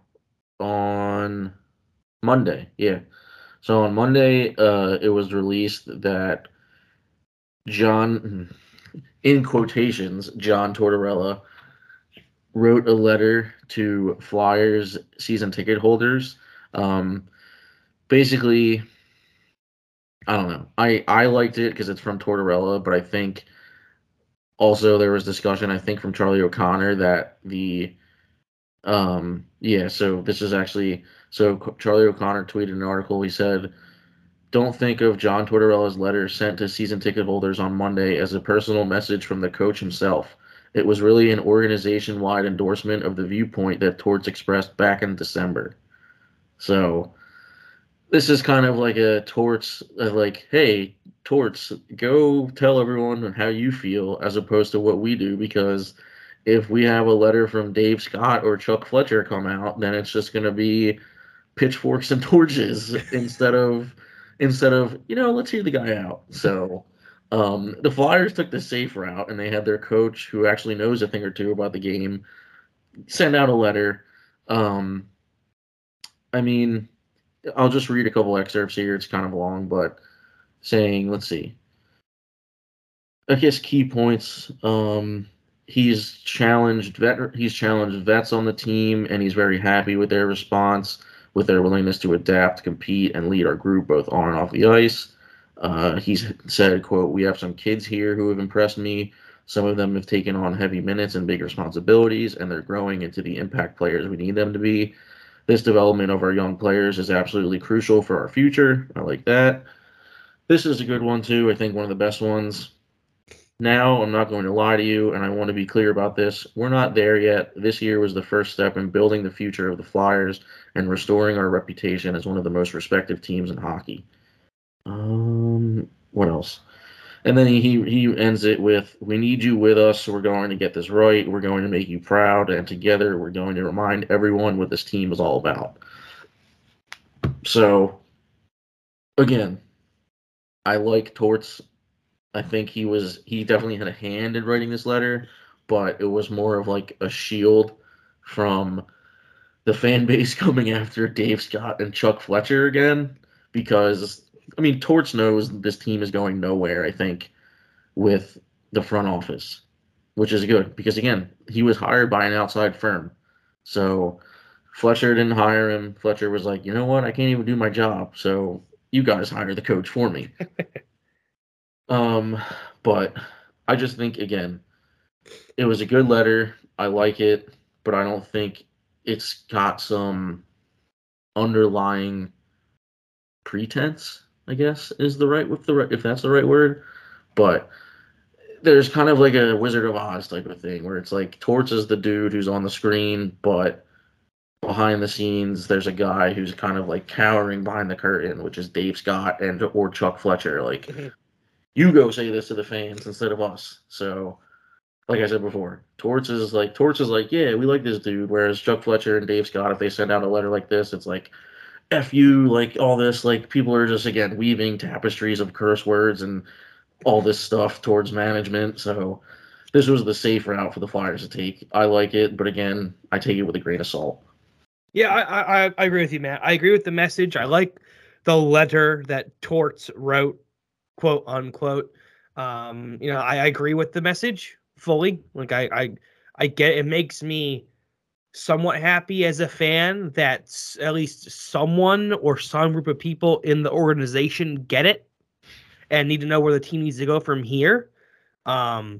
on Monday, yeah. So, on Monday, uh, it was released that John, in quotations, John Tortorella wrote a letter to Flyers season ticket holders. Um, basically, I don't know. I, I liked it because it's from Tortorella, but I think also there was discussion, I think, from Charlie O'Connor that the, um, yeah, so this is actually, so Charlie O'Connor tweeted an article. He said, "Don't think of John Tortorella's letter sent to season ticket holders on Monday as a personal message from the coach himself. It was really an organization-wide endorsement of the viewpoint that Torts expressed back in December." So this is kind of like a Torts, uh, like, hey, Torts, go tell everyone how you feel as opposed to what we do, because if we have a letter from Dave Scott or Chuck Fletcher come out, then it's just going to be pitchforks and torches instead of instead of, you know, let's hear the guy out. So um, the Flyers took the safe route, and they had their coach, who actually knows a thing or two about the game, send out a letter. Um, I mean, I'll just read a couple excerpts here. It's kind of long, but saying, let's see. I guess key points. Um, he's challenged vet. He's challenged vets on the team, and he's very happy with their response, with their willingness to adapt, compete, and lead our group both on and off the ice. Uh, he's said, quote, "We have some kids here who have impressed me. Some of them have taken on heavy minutes and big responsibilities, and they're growing into the impact players we need them to be. This development of our young players is absolutely crucial for our future." I like that. This is a good one, too. I think one of the best ones. "Now, I'm not going to lie to you, and I want to be clear about this. We're not there yet. This year was the first step in building the future of the Flyers and restoring our reputation as one of the most respected teams in hockey." Um, what else? And then he, he ends it with, "We need you with us, so we're going to get this right. We're going to make you proud, and together we're going to remind everyone what this team is all about." So, again, I like Torts. I think he was he definitely had a hand in writing this letter, but it was more of like a shield from the fan base coming after Dave Scott and Chuck Fletcher again, because I mean, Torts knows this team is going nowhere, I think, with the front office, which is good because, again, he was hired by an outside firm. So Fletcher didn't hire him. Fletcher was like, you know what? I can't even do my job. So you guys hire the coach for me. um, But I just think, again, it was a good letter. I like it, but I don't think it's got some underlying pretense, I guess, is the right with the right if that's the right word. But there's kind of like a Wizard of Oz type of thing where it's like Torts is the dude who's on the screen, but behind the scenes there's a guy who's kind of like cowering behind the curtain, which is Dave Scott and or Chuck Fletcher. Like, mm-hmm. You go say this to the fans instead of us. So like I said before, Torts is like Torts is like, yeah, we like this dude. Whereas Chuck Fletcher and Dave Scott, if they send out a letter like this, it's like, F you, like all this, like people are just again weaving tapestries of curse words and all this stuff towards management. So this was the safe route for the Flyers to take. I like it, but again, I take it with a grain of salt. Yeah, I, I, I agree with you, Matt. I agree with the message. I like the letter that Torts wrote, quote unquote. Um, you know, I, I agree with the message fully. Like I, I, I get it. It makes me somewhat happy as a fan that at least someone or some group of people in the organization get it and need to know where the team needs to go from here. Um,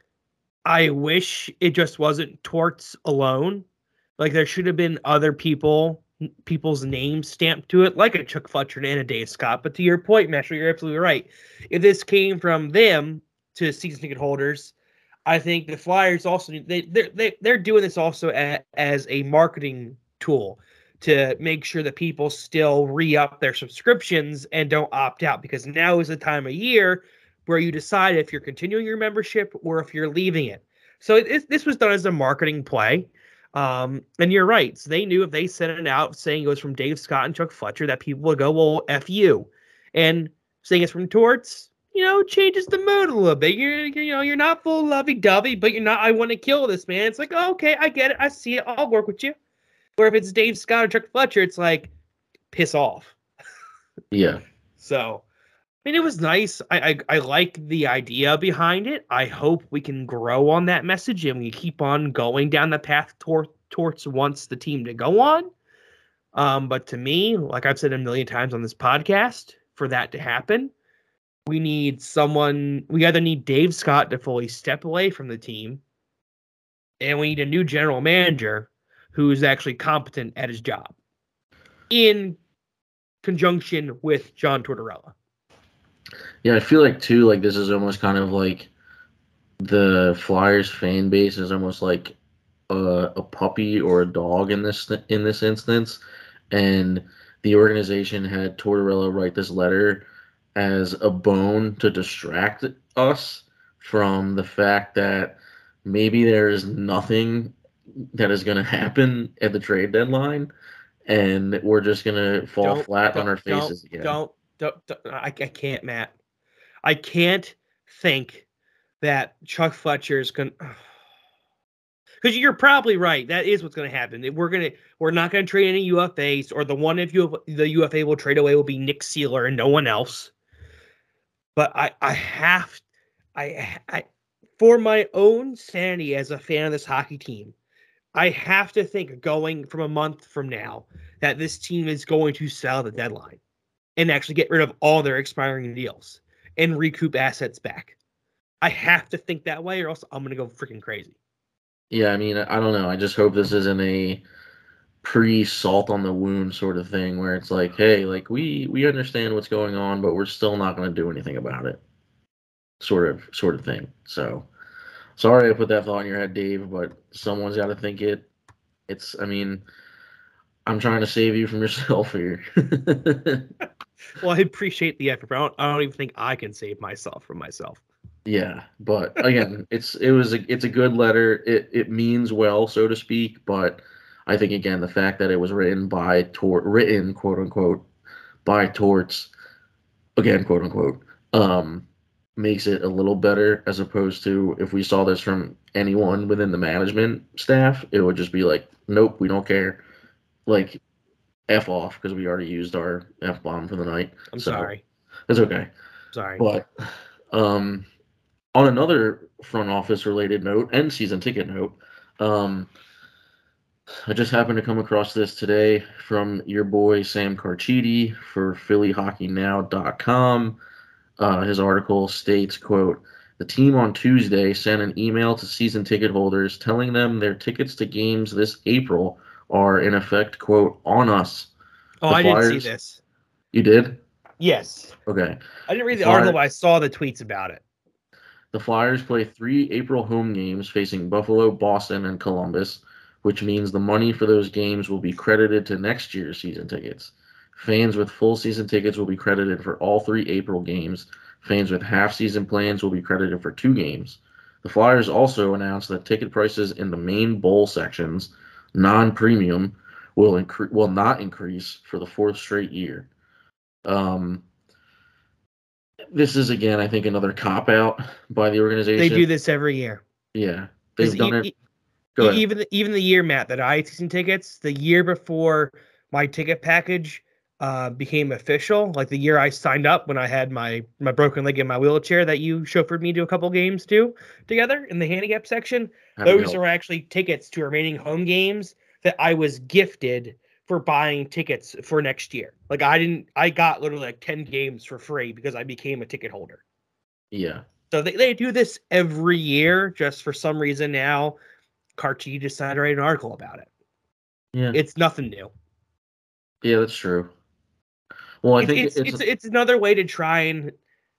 I wish it just wasn't Torts alone. Like there should have been other people, people's names stamped to it, like a Chuck Fletcher and a Dave Scott. But to your point, Mesher, you're absolutely right. If this came from them to season ticket holders, I think the Flyers also they they're they, they're doing this also a, as a marketing tool to make sure that people still re-up their subscriptions and don't opt out, because now is the time of year where you decide if you're continuing your membership or if you're leaving it. So it, it, this was done as a marketing play. Um, and you're right. So they knew if they sent it out saying it was from Dave Scott and Chuck Fletcher, that people would go, well, F you. And saying it's from Torts, you know, changes the mood a little bit. You're, you're you know, you're not full lovey-dovey, but you're not, I want to kill this man. It's like, oh, okay, I get it. I see it. I'll work with you. Where if it's Dave Scott or Chuck Fletcher, it's like, piss off. Yeah. So, I mean, it was nice. I, I I like the idea behind it. I hope we can grow on that message and we keep on going down the path tor- Torts wants the team to go on. Um, but to me, like I've said a million times on this podcast, for that to happen, we need someone. We either need Dave Scott to fully step away from the team, and we need a new general manager who is actually competent at his job, in conjunction with John Tortorella. Yeah, I feel like too, like this is almost kind of like the Flyers fan base is almost like a, a puppy or a dog in this in this instance, and the organization had Tortorella write this letter as a bone to distract us from the fact that maybe there is nothing that is going to happen at the trade deadline, and we're just going to fall Don't- flat on don't- our faces don't, again. Don't, don't, don't I, I can't, Matt. I can't think that Chuck Fletcher is going to. Because you're probably right. That is what's going to happen. We're gonna we're not going to trade any U F As, or the one if you the U F A will trade away will be Nick Seeler and no one else. But I I have I I for my own sanity as a fan of this hockey team, I have to think going from a month from now that this team is going to sell the deadline and actually get rid of all their expiring deals and recoup assets back. I have to think that way, or else I'm going to go freaking crazy. Yeah, I mean, I don't know. I just hope this isn't a pre-salt on the wound sort of thing where it's like, hey, like we we understand what's going on, but we're still not going to do anything about it. Sort of sort of thing. So sorry I put that thought in your head, Dave, but someone's got to think it. It's, I mean, I'm trying to save you from yourself here. Well, I appreciate the effort, but I don't, I don't even think I can save myself from myself. Yeah, but again, it's it was a it's a good letter. It it means well, so to speak. But I think again, the fact that it was written by Tor written quote unquote by Torts, again quote unquote, um, makes it a little better as opposed to if we saw this from anyone within the management staff, it would just be like, nope, we don't care, like F off because we already used our F bomb for the night. I'm So, sorry. It's okay. Sorry. But um. On another front office related note and season ticket note, um, I just happened to come across this today from your boy Sam Carchidi for Philly Hockey Now dot com. Uh, his article states, quote, "The team on Tuesday sent an email to season ticket holders telling them their tickets to games this April are in effect, quote, on us." Oh, The I Flyers- didn't see this. You did? Yes. Okay. I didn't read the Flyer- article, but I saw the tweets about it. The Flyers play three April home games facing Buffalo, Boston, and Columbus, which means the money for those games will be credited to next year's season tickets. Fans with full season tickets will be credited for all three April games. Fans with half-season plans will be credited for two games. The Flyers also announced that ticket prices in the main bowl sections, non-premium, will incre- will not increase for the fourth straight year. Um, this is again, I think, another cop out by the organization. They do this every year. Yeah, they've done e- it. e- Go ahead. Even the, even the year, Matt, that I had season tickets, the year before my ticket package uh, became official, like the year I signed up when I had my my broken leg in my wheelchair that you chauffeured me to a couple games to together in the handicap section. Happy Those help. are actually tickets to remaining home games that I was gifted for buying tickets for next year. Like I didn't, I got literally like ten games for free because I became a ticket holder. Yeah. So they, they do this every year. Just for some reason now, Carty decided to write an article about it. Yeah. It's nothing new. Yeah, that's true. Well, I It's think it's, it's, it's it's another way to try and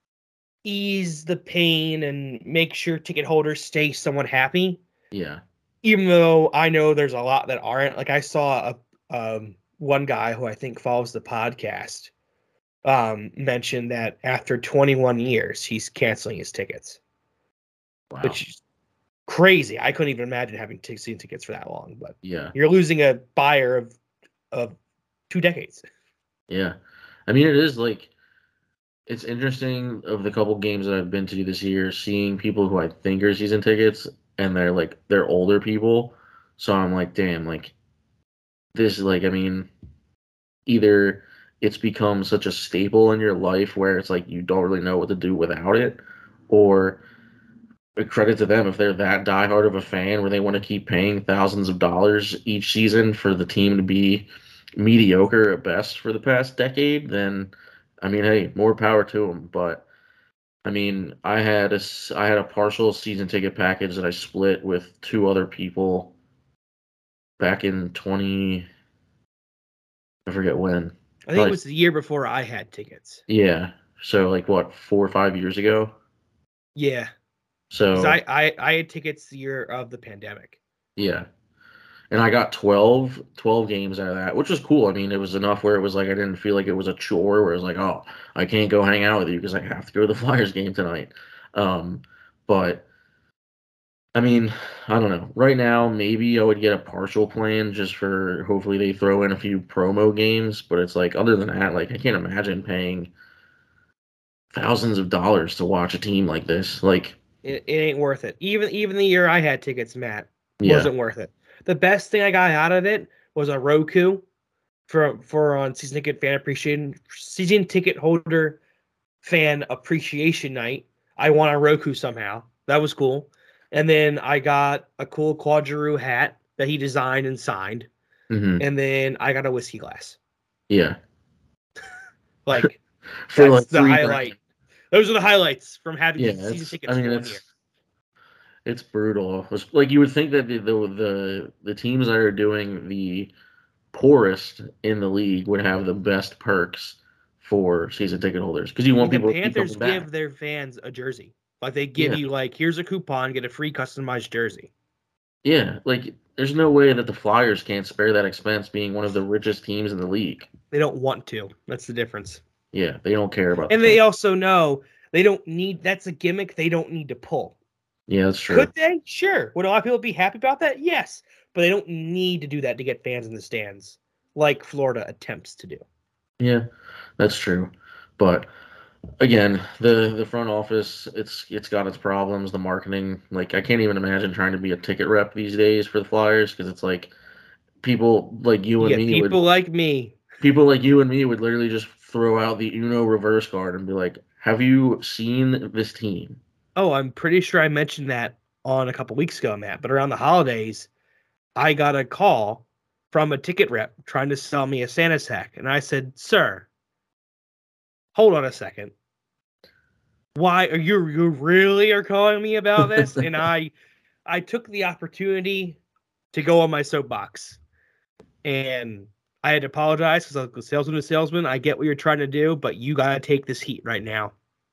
ease the pain and make sure ticket holders stay somewhat happy. yeah. Even though I know there's a lot that aren't. Like I saw a um, one guy who I think follows the podcast um, mentioned that after twenty-one years, he's canceling his tickets, Wow. which is crazy. I couldn't even imagine having t- season tickets for that long. But yeah. you're losing a buyer of of two decades. Yeah. I mean, it is like, it's interesting of the couple games that I've been to this year, seeing people who I think are season tickets and they're like, they're older people. So I'm like, damn, like, this, like, I mean, either it's become such a staple in your life where it's like you don't really know what to do without it, or a credit to them if they're that diehard of a fan where they want to keep paying thousands of dollars each season for the team to be mediocre at best for the past decade, then I mean, hey, more power to them. But I mean, I had a I had a partial season ticket package that I split with two other people back in twenty. I forget when. I think it was the year before I had tickets. Yeah. So like what, four or five years ago? Yeah. So 'Cause I, I, I had tickets the year of the pandemic. yeah. And I got twelve, twelve games out of that, which was cool. I mean, it was enough where it was like I didn't feel like it was a chore where it was like, oh, I can't go hang out with you because I have to go to the Flyers game tonight. Um, but I mean, I don't know. Right now, maybe I would get a partial plan just for hopefully they throw in a few promo games. But it's like, other than that, like I can't imagine paying thousands of dollars to watch a team like this. Like It, it ain't worth it. Even even the year I had tickets, Matt, Yeah. wasn't worth it. The best thing I got out of it was a Roku for for on season ticket fan appreciation season ticket holder fan appreciation night. I won a Roku somehow. That was cool. And then I got a cool Claude Giroux hat that he designed and signed. mhm. And then I got a whiskey glass. Yeah. Like For that's like the three highlight. grand. Those are the highlights from having Yeah, season it's, tickets I mean, for one it's year. it's brutal. It's like you would think that the, the the the teams that are doing the poorest in the league would have the best perks for season ticket holders because you want The people to keep Panthers coming give back. their fans a jersey. Like they give Yeah. you like, here's a coupon, get a free customized jersey. Yeah, like there's no way that the Flyers can't spare that expense being one of the richest teams in the league. They don't want to. That's the difference. Yeah, they don't care about And the they fans. also know they don't need, that's a gimmick they don't need to pull. Yeah, that's true. Could they? Sure. Would a lot of people be happy about that? Yes. But they don't need to do that to get fans in the stands like Florida attempts to do. Yeah, that's true. But again, the the front office, it's it's got its problems. The marketing, like I can't even imagine trying to be a ticket rep these days for the Flyers because it's like people like you You and get me people would like me. people like you and me would literally just throw out the Uno reverse card and be like, "Have you seen this team?" Oh, I'm pretty sure I mentioned that on a couple weeks ago, Matt. But around the holidays, I got a call from a ticket rep trying to sell me a Santa's hack. And I said, sir, hold on a second. Why are you, you really are calling me about this? And I, I took the opportunity to go on my soapbox and I had to apologize because I was a salesman to salesman. I get what you're trying to do, but you got to take this heat right now.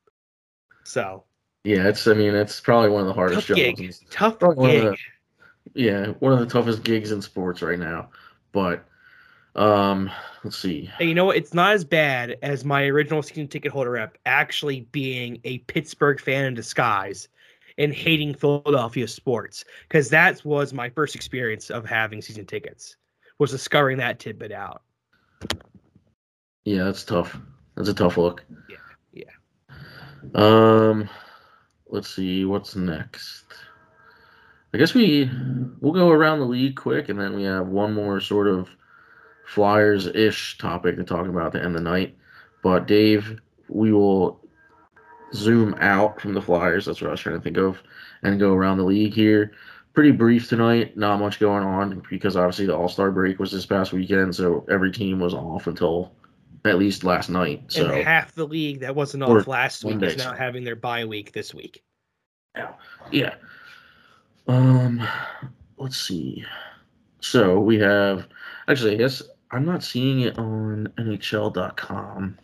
So Yeah, it's. I mean, it's probably one of the hardest tough jobs. gig, tough Probably one of gig. the- yeah, one of the toughest gigs in sports right now. But um, let's see. And you know what? It's not as bad as my original season ticket holder rep actually being a Pittsburgh fan in disguise and hating Philadelphia sports, because that was my first experience of having season tickets, was discovering that tidbit out. Yeah, that's tough. That's a tough look. Yeah, yeah. Um, let's see what's next. I guess we we'll go around the league quick, and then we have one more sort of Flyers-ish topic to talk about at the end of the night. But Dave, we will zoom out from the Flyers. That's what I was trying to think of, and go around the league here. Pretty brief tonight. Not much going on because obviously the All-Star break was this past weekend, so every team was off until at least last night. So and half the league that wasn't or off last week Monday, is now so. having their bye week this week. Yeah. Yeah. Um, let's see. So we have actually, I guess I'm not seeing it on N H L dot com.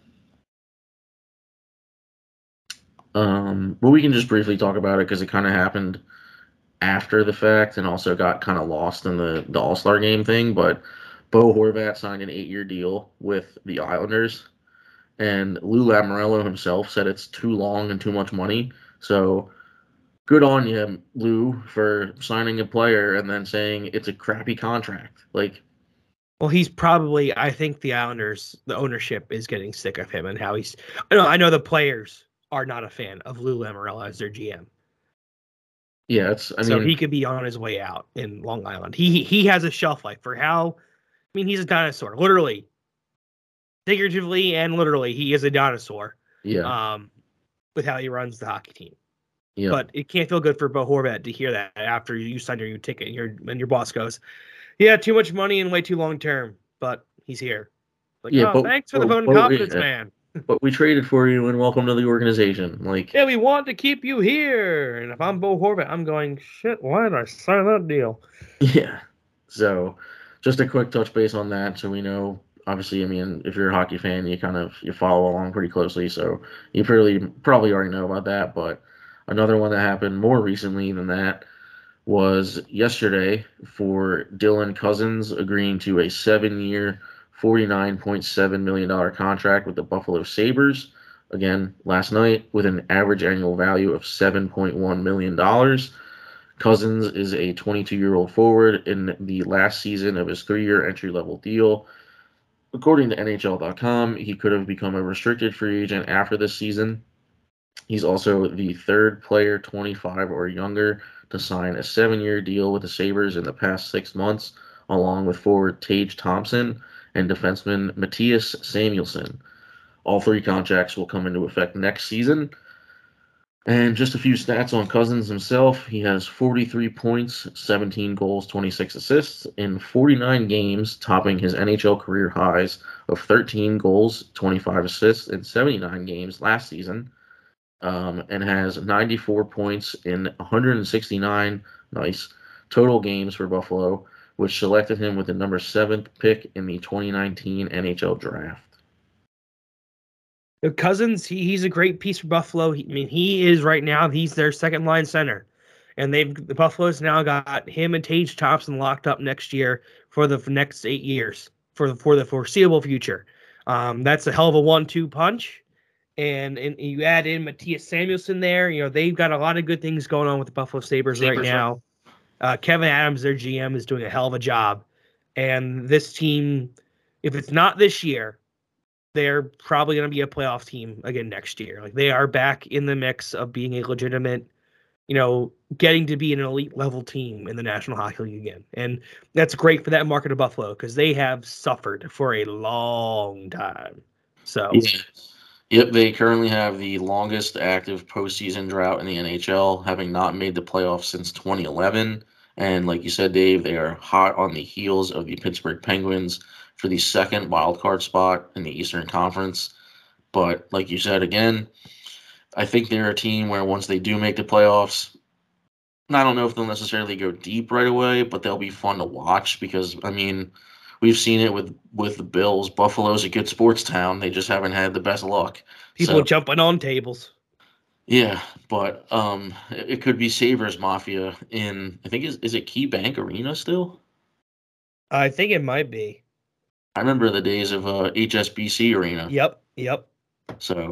Um, but we can just briefly talk about it because it kind of happened after the fact and also got kind of lost in the, the All-Star game thing. But Bo Horvat signed an eight-year deal with the Islanders, and Lou Lamoriello himself said it's too long and too much money. So good on you, Lou, for signing a player and then saying it's a crappy contract. Like, well, he's probably, I think the Islanders, the ownership is getting sick of him and how he's, I know, I know the players are not a fan of Lou Lamoriello as their G M. Yeah, it's, I so mean, he could be on his way out in Long Island. He he has a shelf life for how, I mean, he's a dinosaur, literally, figuratively and literally, he is a dinosaur. yeah, Um, with how he runs the hockey team. yeah. But it can't feel good for Bo Horvat to hear that after you sign your new ticket and your and your boss goes, yeah, too much money and way too long term, but he's here. Like, Yeah, oh, but- thanks for the but- vote but- of confidence, yeah. man. But we traded for you and welcome to the organization. Like, Yeah, we want to keep you here. And if I'm Bo Horvat, I'm going, shit, why did I sign that deal? yeah. So, just a quick touch base on that, so we know. Obviously, I mean, if you're a hockey fan, you kind of you follow along pretty closely, so you probably probably already know about that. But another one that happened more recently than that was yesterday for Dylan Cousins agreeing to a seven-year, forty-nine point seven million dollars contract with the Buffalo Sabres. Again, last night with an average annual value of seven point one million dollars. Cousins is a twenty-two-year-old forward in the last season of his three-year entry-level deal. According to N H L dot com, he could have become a restricted free agent after this season. He's also the third player twenty-five or younger to sign a seven-year deal with the Sabres in the past six months, along with forward Tage Thompson and defenseman Matthias Samuelsson. All three contracts will come into effect next season. And just a few stats on Cousins himself. He has forty-three points, seventeen goals, twenty-six assists in forty-nine games, topping his N H L career highs of thirteen goals, twenty-five assists in seventy-nine games last season. Um, and has ninety-four points in one hundred sixty-nine nice total games for Buffalo, which selected him with the number seventh pick in the twenty nineteen N H L draft. Cousins, he, he's a great piece for Buffalo. He, I mean, he is right now, he's their second line center. And they've the Buffalo's now got him and Tage Thompson locked up next year for the for next eight years, for the, for the foreseeable future. Um, that's a hell of a one two punch. And, and you add in Matthias Samuelsson there, you know, they've got a lot of good things going on with the Buffalo Sabres, Sabres right now. Uh, Kevin Adams, their G M, is doing a hell of a job. And this team, if it's not this year, they're probably going to be a playoff team again next year. Like, they are back in the mix of being a legitimate, you know, getting to be an elite level team in the National Hockey League again. And that's great for that market of Buffalo because they have suffered for a long time. So, yeah. Yep, they currently have the longest active postseason drought in the N H L, having not made the playoffs since twenty eleven. And like you said, Dave, they are hot on the heels of the Pittsburgh Penguins for the second wildcard spot in the Eastern Conference. But like you said, again, I think they're a team where once they do make the playoffs, I don't know if they'll necessarily go deep right away, but they'll be fun to watch because, I mean, we've seen it with, with the Bills. Buffalo's a good sports town. They just haven't had the best luck. people So, jumping on tables. yeah, but um, it, it could be Sabres Mafia in, I think, is, is it Key Bank Arena still? I think it might be. I remember the days of uh, H S B C Arena. Yep. Yep. So,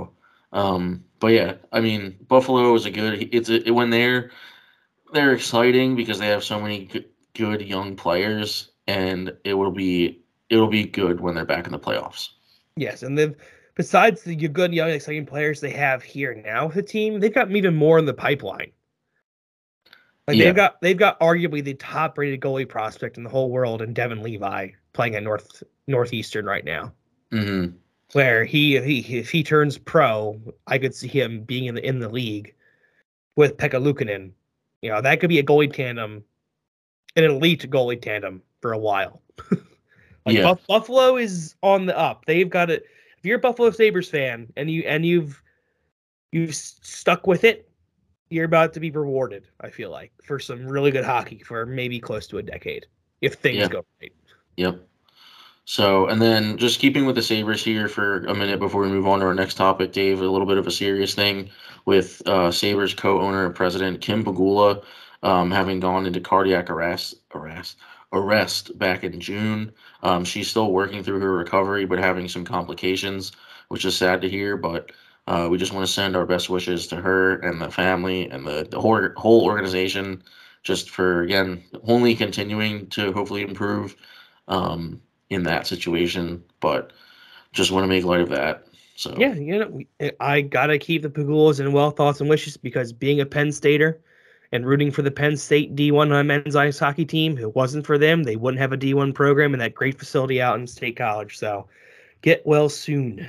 Um, but yeah, I mean, Buffalo is a good. It's a, when they're they're exciting because they have so many good, good young players, and it will be it'll be good when they're back in the playoffs. Yes, and they've besides the good young exciting players they have here now with the team, they've got even more in the pipeline. Like Yeah. they've got they've got arguably the top rated goalie prospect in the whole world in Devin Levi playing at North Northeastern right now. Mm-hmm. Where he, he if he turns pro, I could see him being in the in the league with Pekka Luukkonen. You know, that could be a goalie tandem, an elite goalie tandem for a while. Like Yeah. Buff- Buffalo is on the up. They've got it. If you're a Buffalo Sabres fan and you and you've you've stuck with it, you're about to be rewarded, I feel like, for some really good hockey for maybe close to a decade if things Yeah. go right. Yep. So, and then just keeping with the Sabres here for a minute before we move on to our next topic, Dave, a little bit of a serious thing with uh, Sabres co-owner and president Kim Pegula um, having gone into cardiac arrest, arrest, arrest back in June. Um, she's still working through her recovery, but having some complications, which is sad to hear. But uh, we just want to send our best wishes to her and the family and the, the whole, whole organization, just for, again, only continuing to hopefully improve um, in that situation. But just want to make light of that. So Yeah, you know, we- I gotta keep the Pagulas in well thoughts and wishes because being a Penn Stater and rooting for the Penn State D one men's ice hockey team, if it wasn't for them, they wouldn't have a D one program and that great facility out in State College. So get well soon.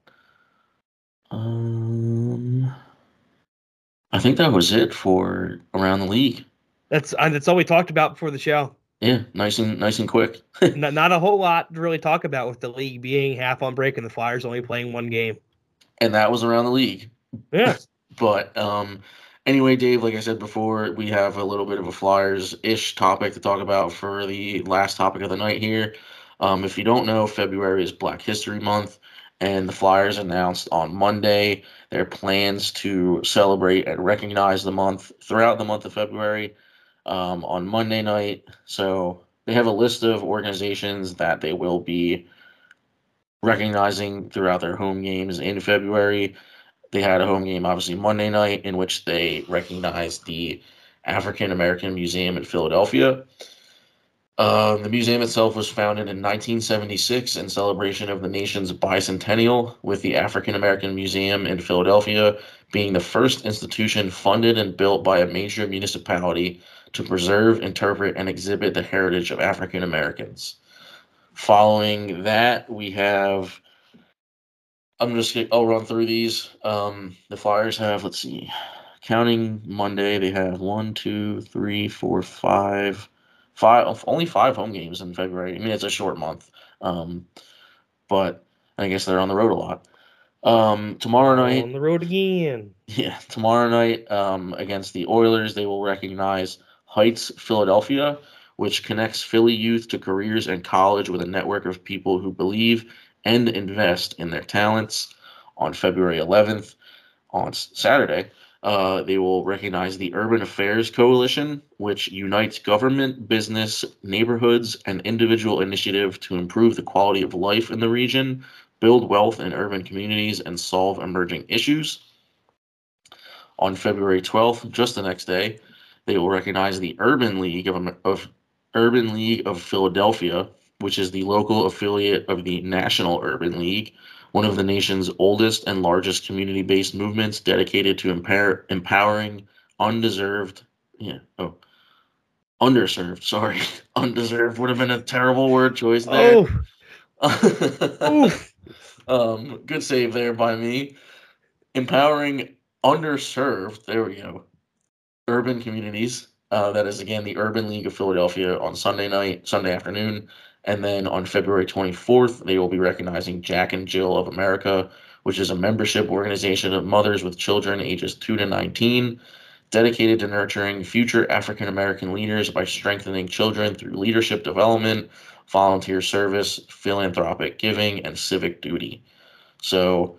Um, I think that was it for around the league. That's uh, that's all we talked about before the show. Yeah, nice and nice and quick. not, not a whole lot to really talk about with the league being half on break and the Flyers only playing one game. And that was around the league. Yeah. But um, anyway, Dave, like I said before, we have a little bit of a Flyers-ish topic to talk about for the last topic of the night here. Um, if you don't know, February is Black History Month, and the Flyers announced on Monday their plans to celebrate and recognize the month throughout the month of February um, on Monday night. So they have a list of organizations that they will be recognizing throughout their home games in February. They had a home game, obviously, Monday night, in which they recognized the African American Museum in Philadelphia. Uh, the museum itself was founded in nineteen seventy-six in celebration of the nation's bicentennial, with the African American Museum in Philadelphia being the first institution funded and built by a major municipality to preserve, interpret, and exhibit the heritage of African Americans. Following that, we have, I'm just, I'll run through these. Um, the Flyers have, let's see, counting Monday, they have one, two, three, four, five, five, only five home games in February. I mean, it's a short month, um, but I guess they're on the road a lot. Um, tomorrow night, On the road again. yeah, tomorrow night um, against the Oilers, they will recognize Heights Philadelphia, which connects Philly youth to careers and college with a network of people who believe and invest in their talents. On February eleventh, on Saturday, uh, they will recognize the Urban Affairs Coalition, which unites government, business, neighborhoods, and individual initiative to improve the quality of life in the region, build wealth in urban communities, and solve emerging issues. On February twelfth, just the next day, they will recognize the Urban League of, of Urban League of Philadelphia, which is the local affiliate of the National Urban League, one of the nation's oldest and largest community-based movements dedicated to empower, empowering undeserved, yeah, oh, underserved, sorry, undeserved would have been a terrible word choice there. Oh, oof. um, good save there by me. Empowering underserved, there we go, urban communities. Uh, that is, again, the Urban League of Philadelphia on Sunday night, Sunday afternoon. And then on February twenty-fourth, they will be recognizing Jack and Jill of America, which is a membership organization of mothers with children ages two to nineteen, dedicated to nurturing future African American leaders by strengthening children through leadership development, volunteer service, philanthropic giving, and civic duty. So,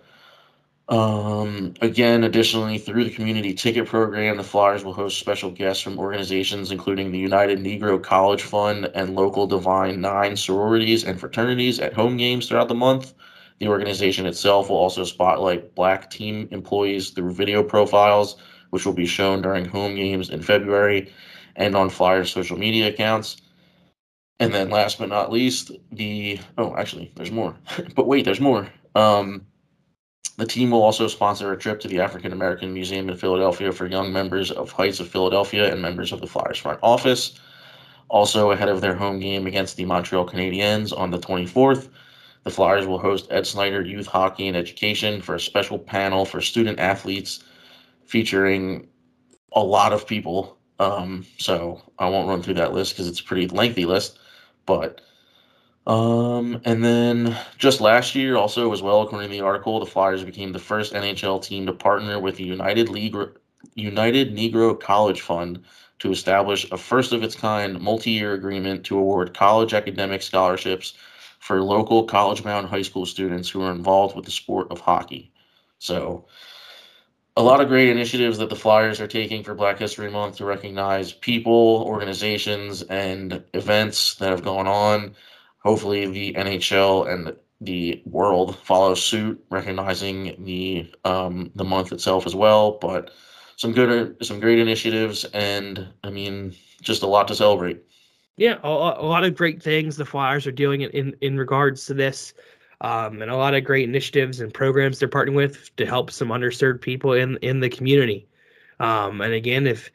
Um, again, additionally, through the community ticket program, the Flyers will host special guests from organizations including the United Negro College Fund and local Divine Nine sororities and fraternities at home games throughout the month. The organization itself will also spotlight Black team employees through video profiles, which will be shown during home games in February and on Flyers social media accounts. And then last but not least, the oh, actually, there's more. But wait, there's more. Um, the team will also sponsor a trip to the African American Museum in Philadelphia for young members of Heights of Philadelphia and members of the Flyers front office. Also, ahead of their home game against the Montreal Canadiens on the twenty-fourth, the Flyers will host Ed Snyder Youth Hockey and Education for a special panel for student athletes featuring a lot of people. Um, so I won't run through that list because it's a pretty lengthy list. But um, and then just last year, also as well, according to the article, the Flyers became the first N H L team to partner with the United League United Negro College Fund to establish a first-of-its-kind multi-year agreement to award college academic scholarships for local college-bound high school students who are involved with the sport of hockey. So a lot of great initiatives that the Flyers are taking for Black History Month to recognize people, organizations, and events that have gone on. Hopefully the N H L and the world follow suit, recognizing the um, the month itself as well. But some good, some great initiatives, and I mean, just a lot to celebrate. Yeah, a, a lot of great things the Flyers are doing in, in, in regards to this. Um, and a lot of great initiatives and programs they're partnering with to help some underserved people in, in the community. Um, and again, if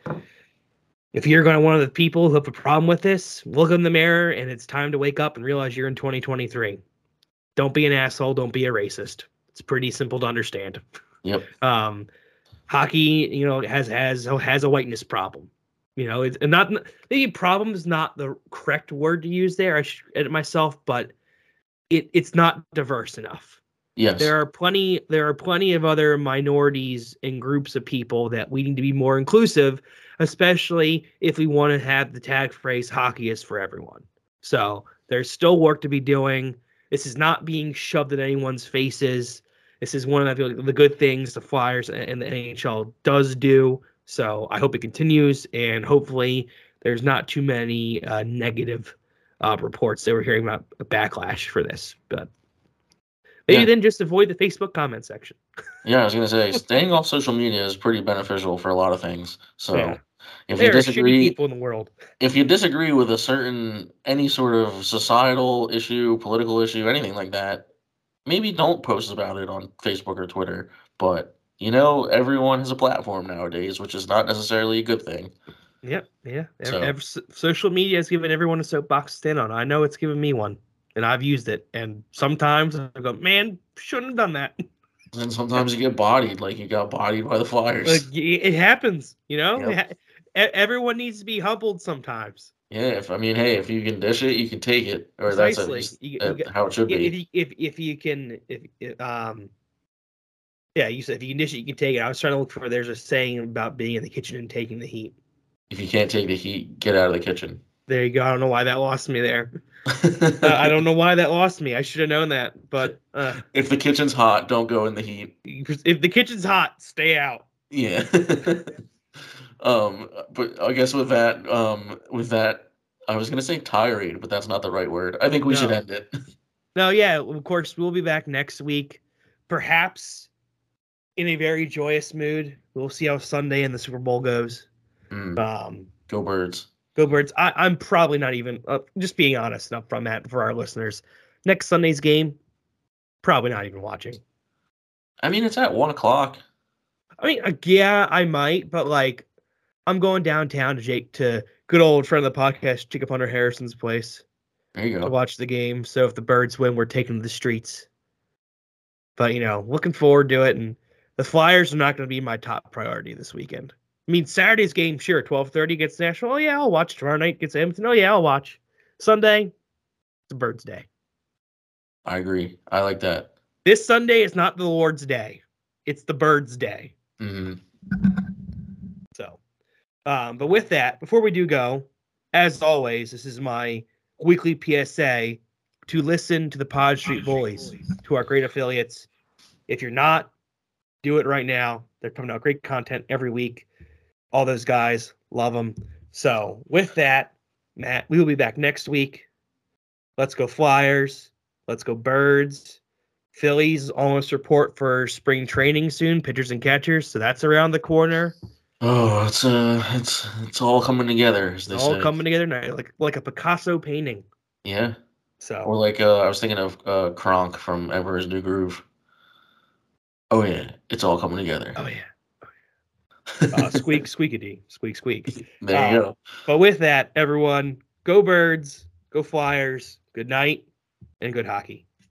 if you're going to one of the people who have a problem with this, look in the mirror and it's time to wake up and realize you're in twenty twenty-three. Don't be an asshole. Don't be a racist. It's pretty simple to understand. Yep. Um, hockey, you know, has has has a whiteness problem. You know, it's not maybe problem is not the correct word to use there. I should edit myself, but It it's not diverse enough. Yes. There are plenty there are plenty of other minorities and groups of people that we need to be more inclusive, especially if we want to have the tag phrase hockey is for everyone. So there's still work to be doing. This is not being shoved in anyone's faces. This is one of the, the good things the Flyers and the N H L does do. So I hope it continues, and hopefully there's not too many uh, negative Uh, reports they were hearing about a backlash for this, but maybe yeah. then just avoid the Facebook comment section. Yeah, I was gonna say staying off social media is pretty beneficial for a lot of things. So Yeah. if There you are disagree, shitty people in the world. if you disagree with a certain any sort of societal issue, political issue, anything like that, maybe don't post about it on Facebook or Twitter. But you know, everyone has a platform nowadays, which is not necessarily a good thing. Yep, yeah. So- Every, every, social media has given everyone a soapbox to stand on. I know it's given me one, and I've used it. And sometimes I go, man, shouldn't have done that. And sometimes you get bodied, like you got bodied by the Flyers. Like, y- it happens, you know. Yep. It ha- e- everyone needs to be humbled sometimes. Yeah, if I mean, hey, if you can dish it, you can take it, or that's at Precisely. least You- you uh, get- how it should If be. you, if if you can, if if, um, yeah, you said if you can dish it, you can take it. I was trying to look for. There's a saying about being in the kitchen and taking the heat. If you can't take the heat, get out of the kitchen. There you go. I don't know why that lost me there. uh, I don't know why that lost me. I should have known that. But uh, If the kitchen's hot, don't go in the heat. if the kitchen's hot, stay out. Yeah. um, but I guess with that, um, with that, I was gonna say tirade, but that's not the right word. I think we No. should end it. No, yeah, of course, we'll be back next week. Perhaps in a very joyous mood. We'll see how Sunday and the Super Bowl goes. Mm, Um, go Birds. Go Birds. I, I'm probably not even, uh, just being honest enough from that for our listeners. Next Sunday's game, probably not even watching. I mean, it's at one o'clock. I mean, uh, yeah, I might, but like, I'm going downtown to Jake to good old friend of the podcast, Jacob Hunter Harrison's place There you to go. watch the game. So if the Birds win, we're taking to the streets. But you know, looking forward to it. And the Flyers are not going to be my top priority this weekend. I mean, Saturday's game, sure, twelve thirty gets Nashville. Oh yeah, I'll watch. Tomorrow night gets Edmonton. Oh yeah, I'll watch. Sunday, it's the Birds' day. I agree. I like that. This Sunday is not the Lord's day. It's the Birds' day. hmm So, um, but with that, before we do go, as always, this is my weekly P S A to listen to the Pod Street Bullies, to our great affiliates. If you're not, do it right now. They're coming out great content every week. All those guys, love them. So with that, Matt, we will be back next week. Let's go Flyers. Let's go Birds. Phillies almost report for spring training soon, pitchers and catchers. So that's around the corner. Oh, it's uh, it's it's all coming together, as they All say. coming together now, like like a Picasso painting. Yeah. So Or like uh, I was thinking of uh, Kronk from Emperor's New Groove. Oh yeah, it's all coming together. oh yeah. Uh, squeak, squeakity, squeak, squeak. There you Uh, go. But with that, everyone, go Birds, go Flyers, good night, and good hockey.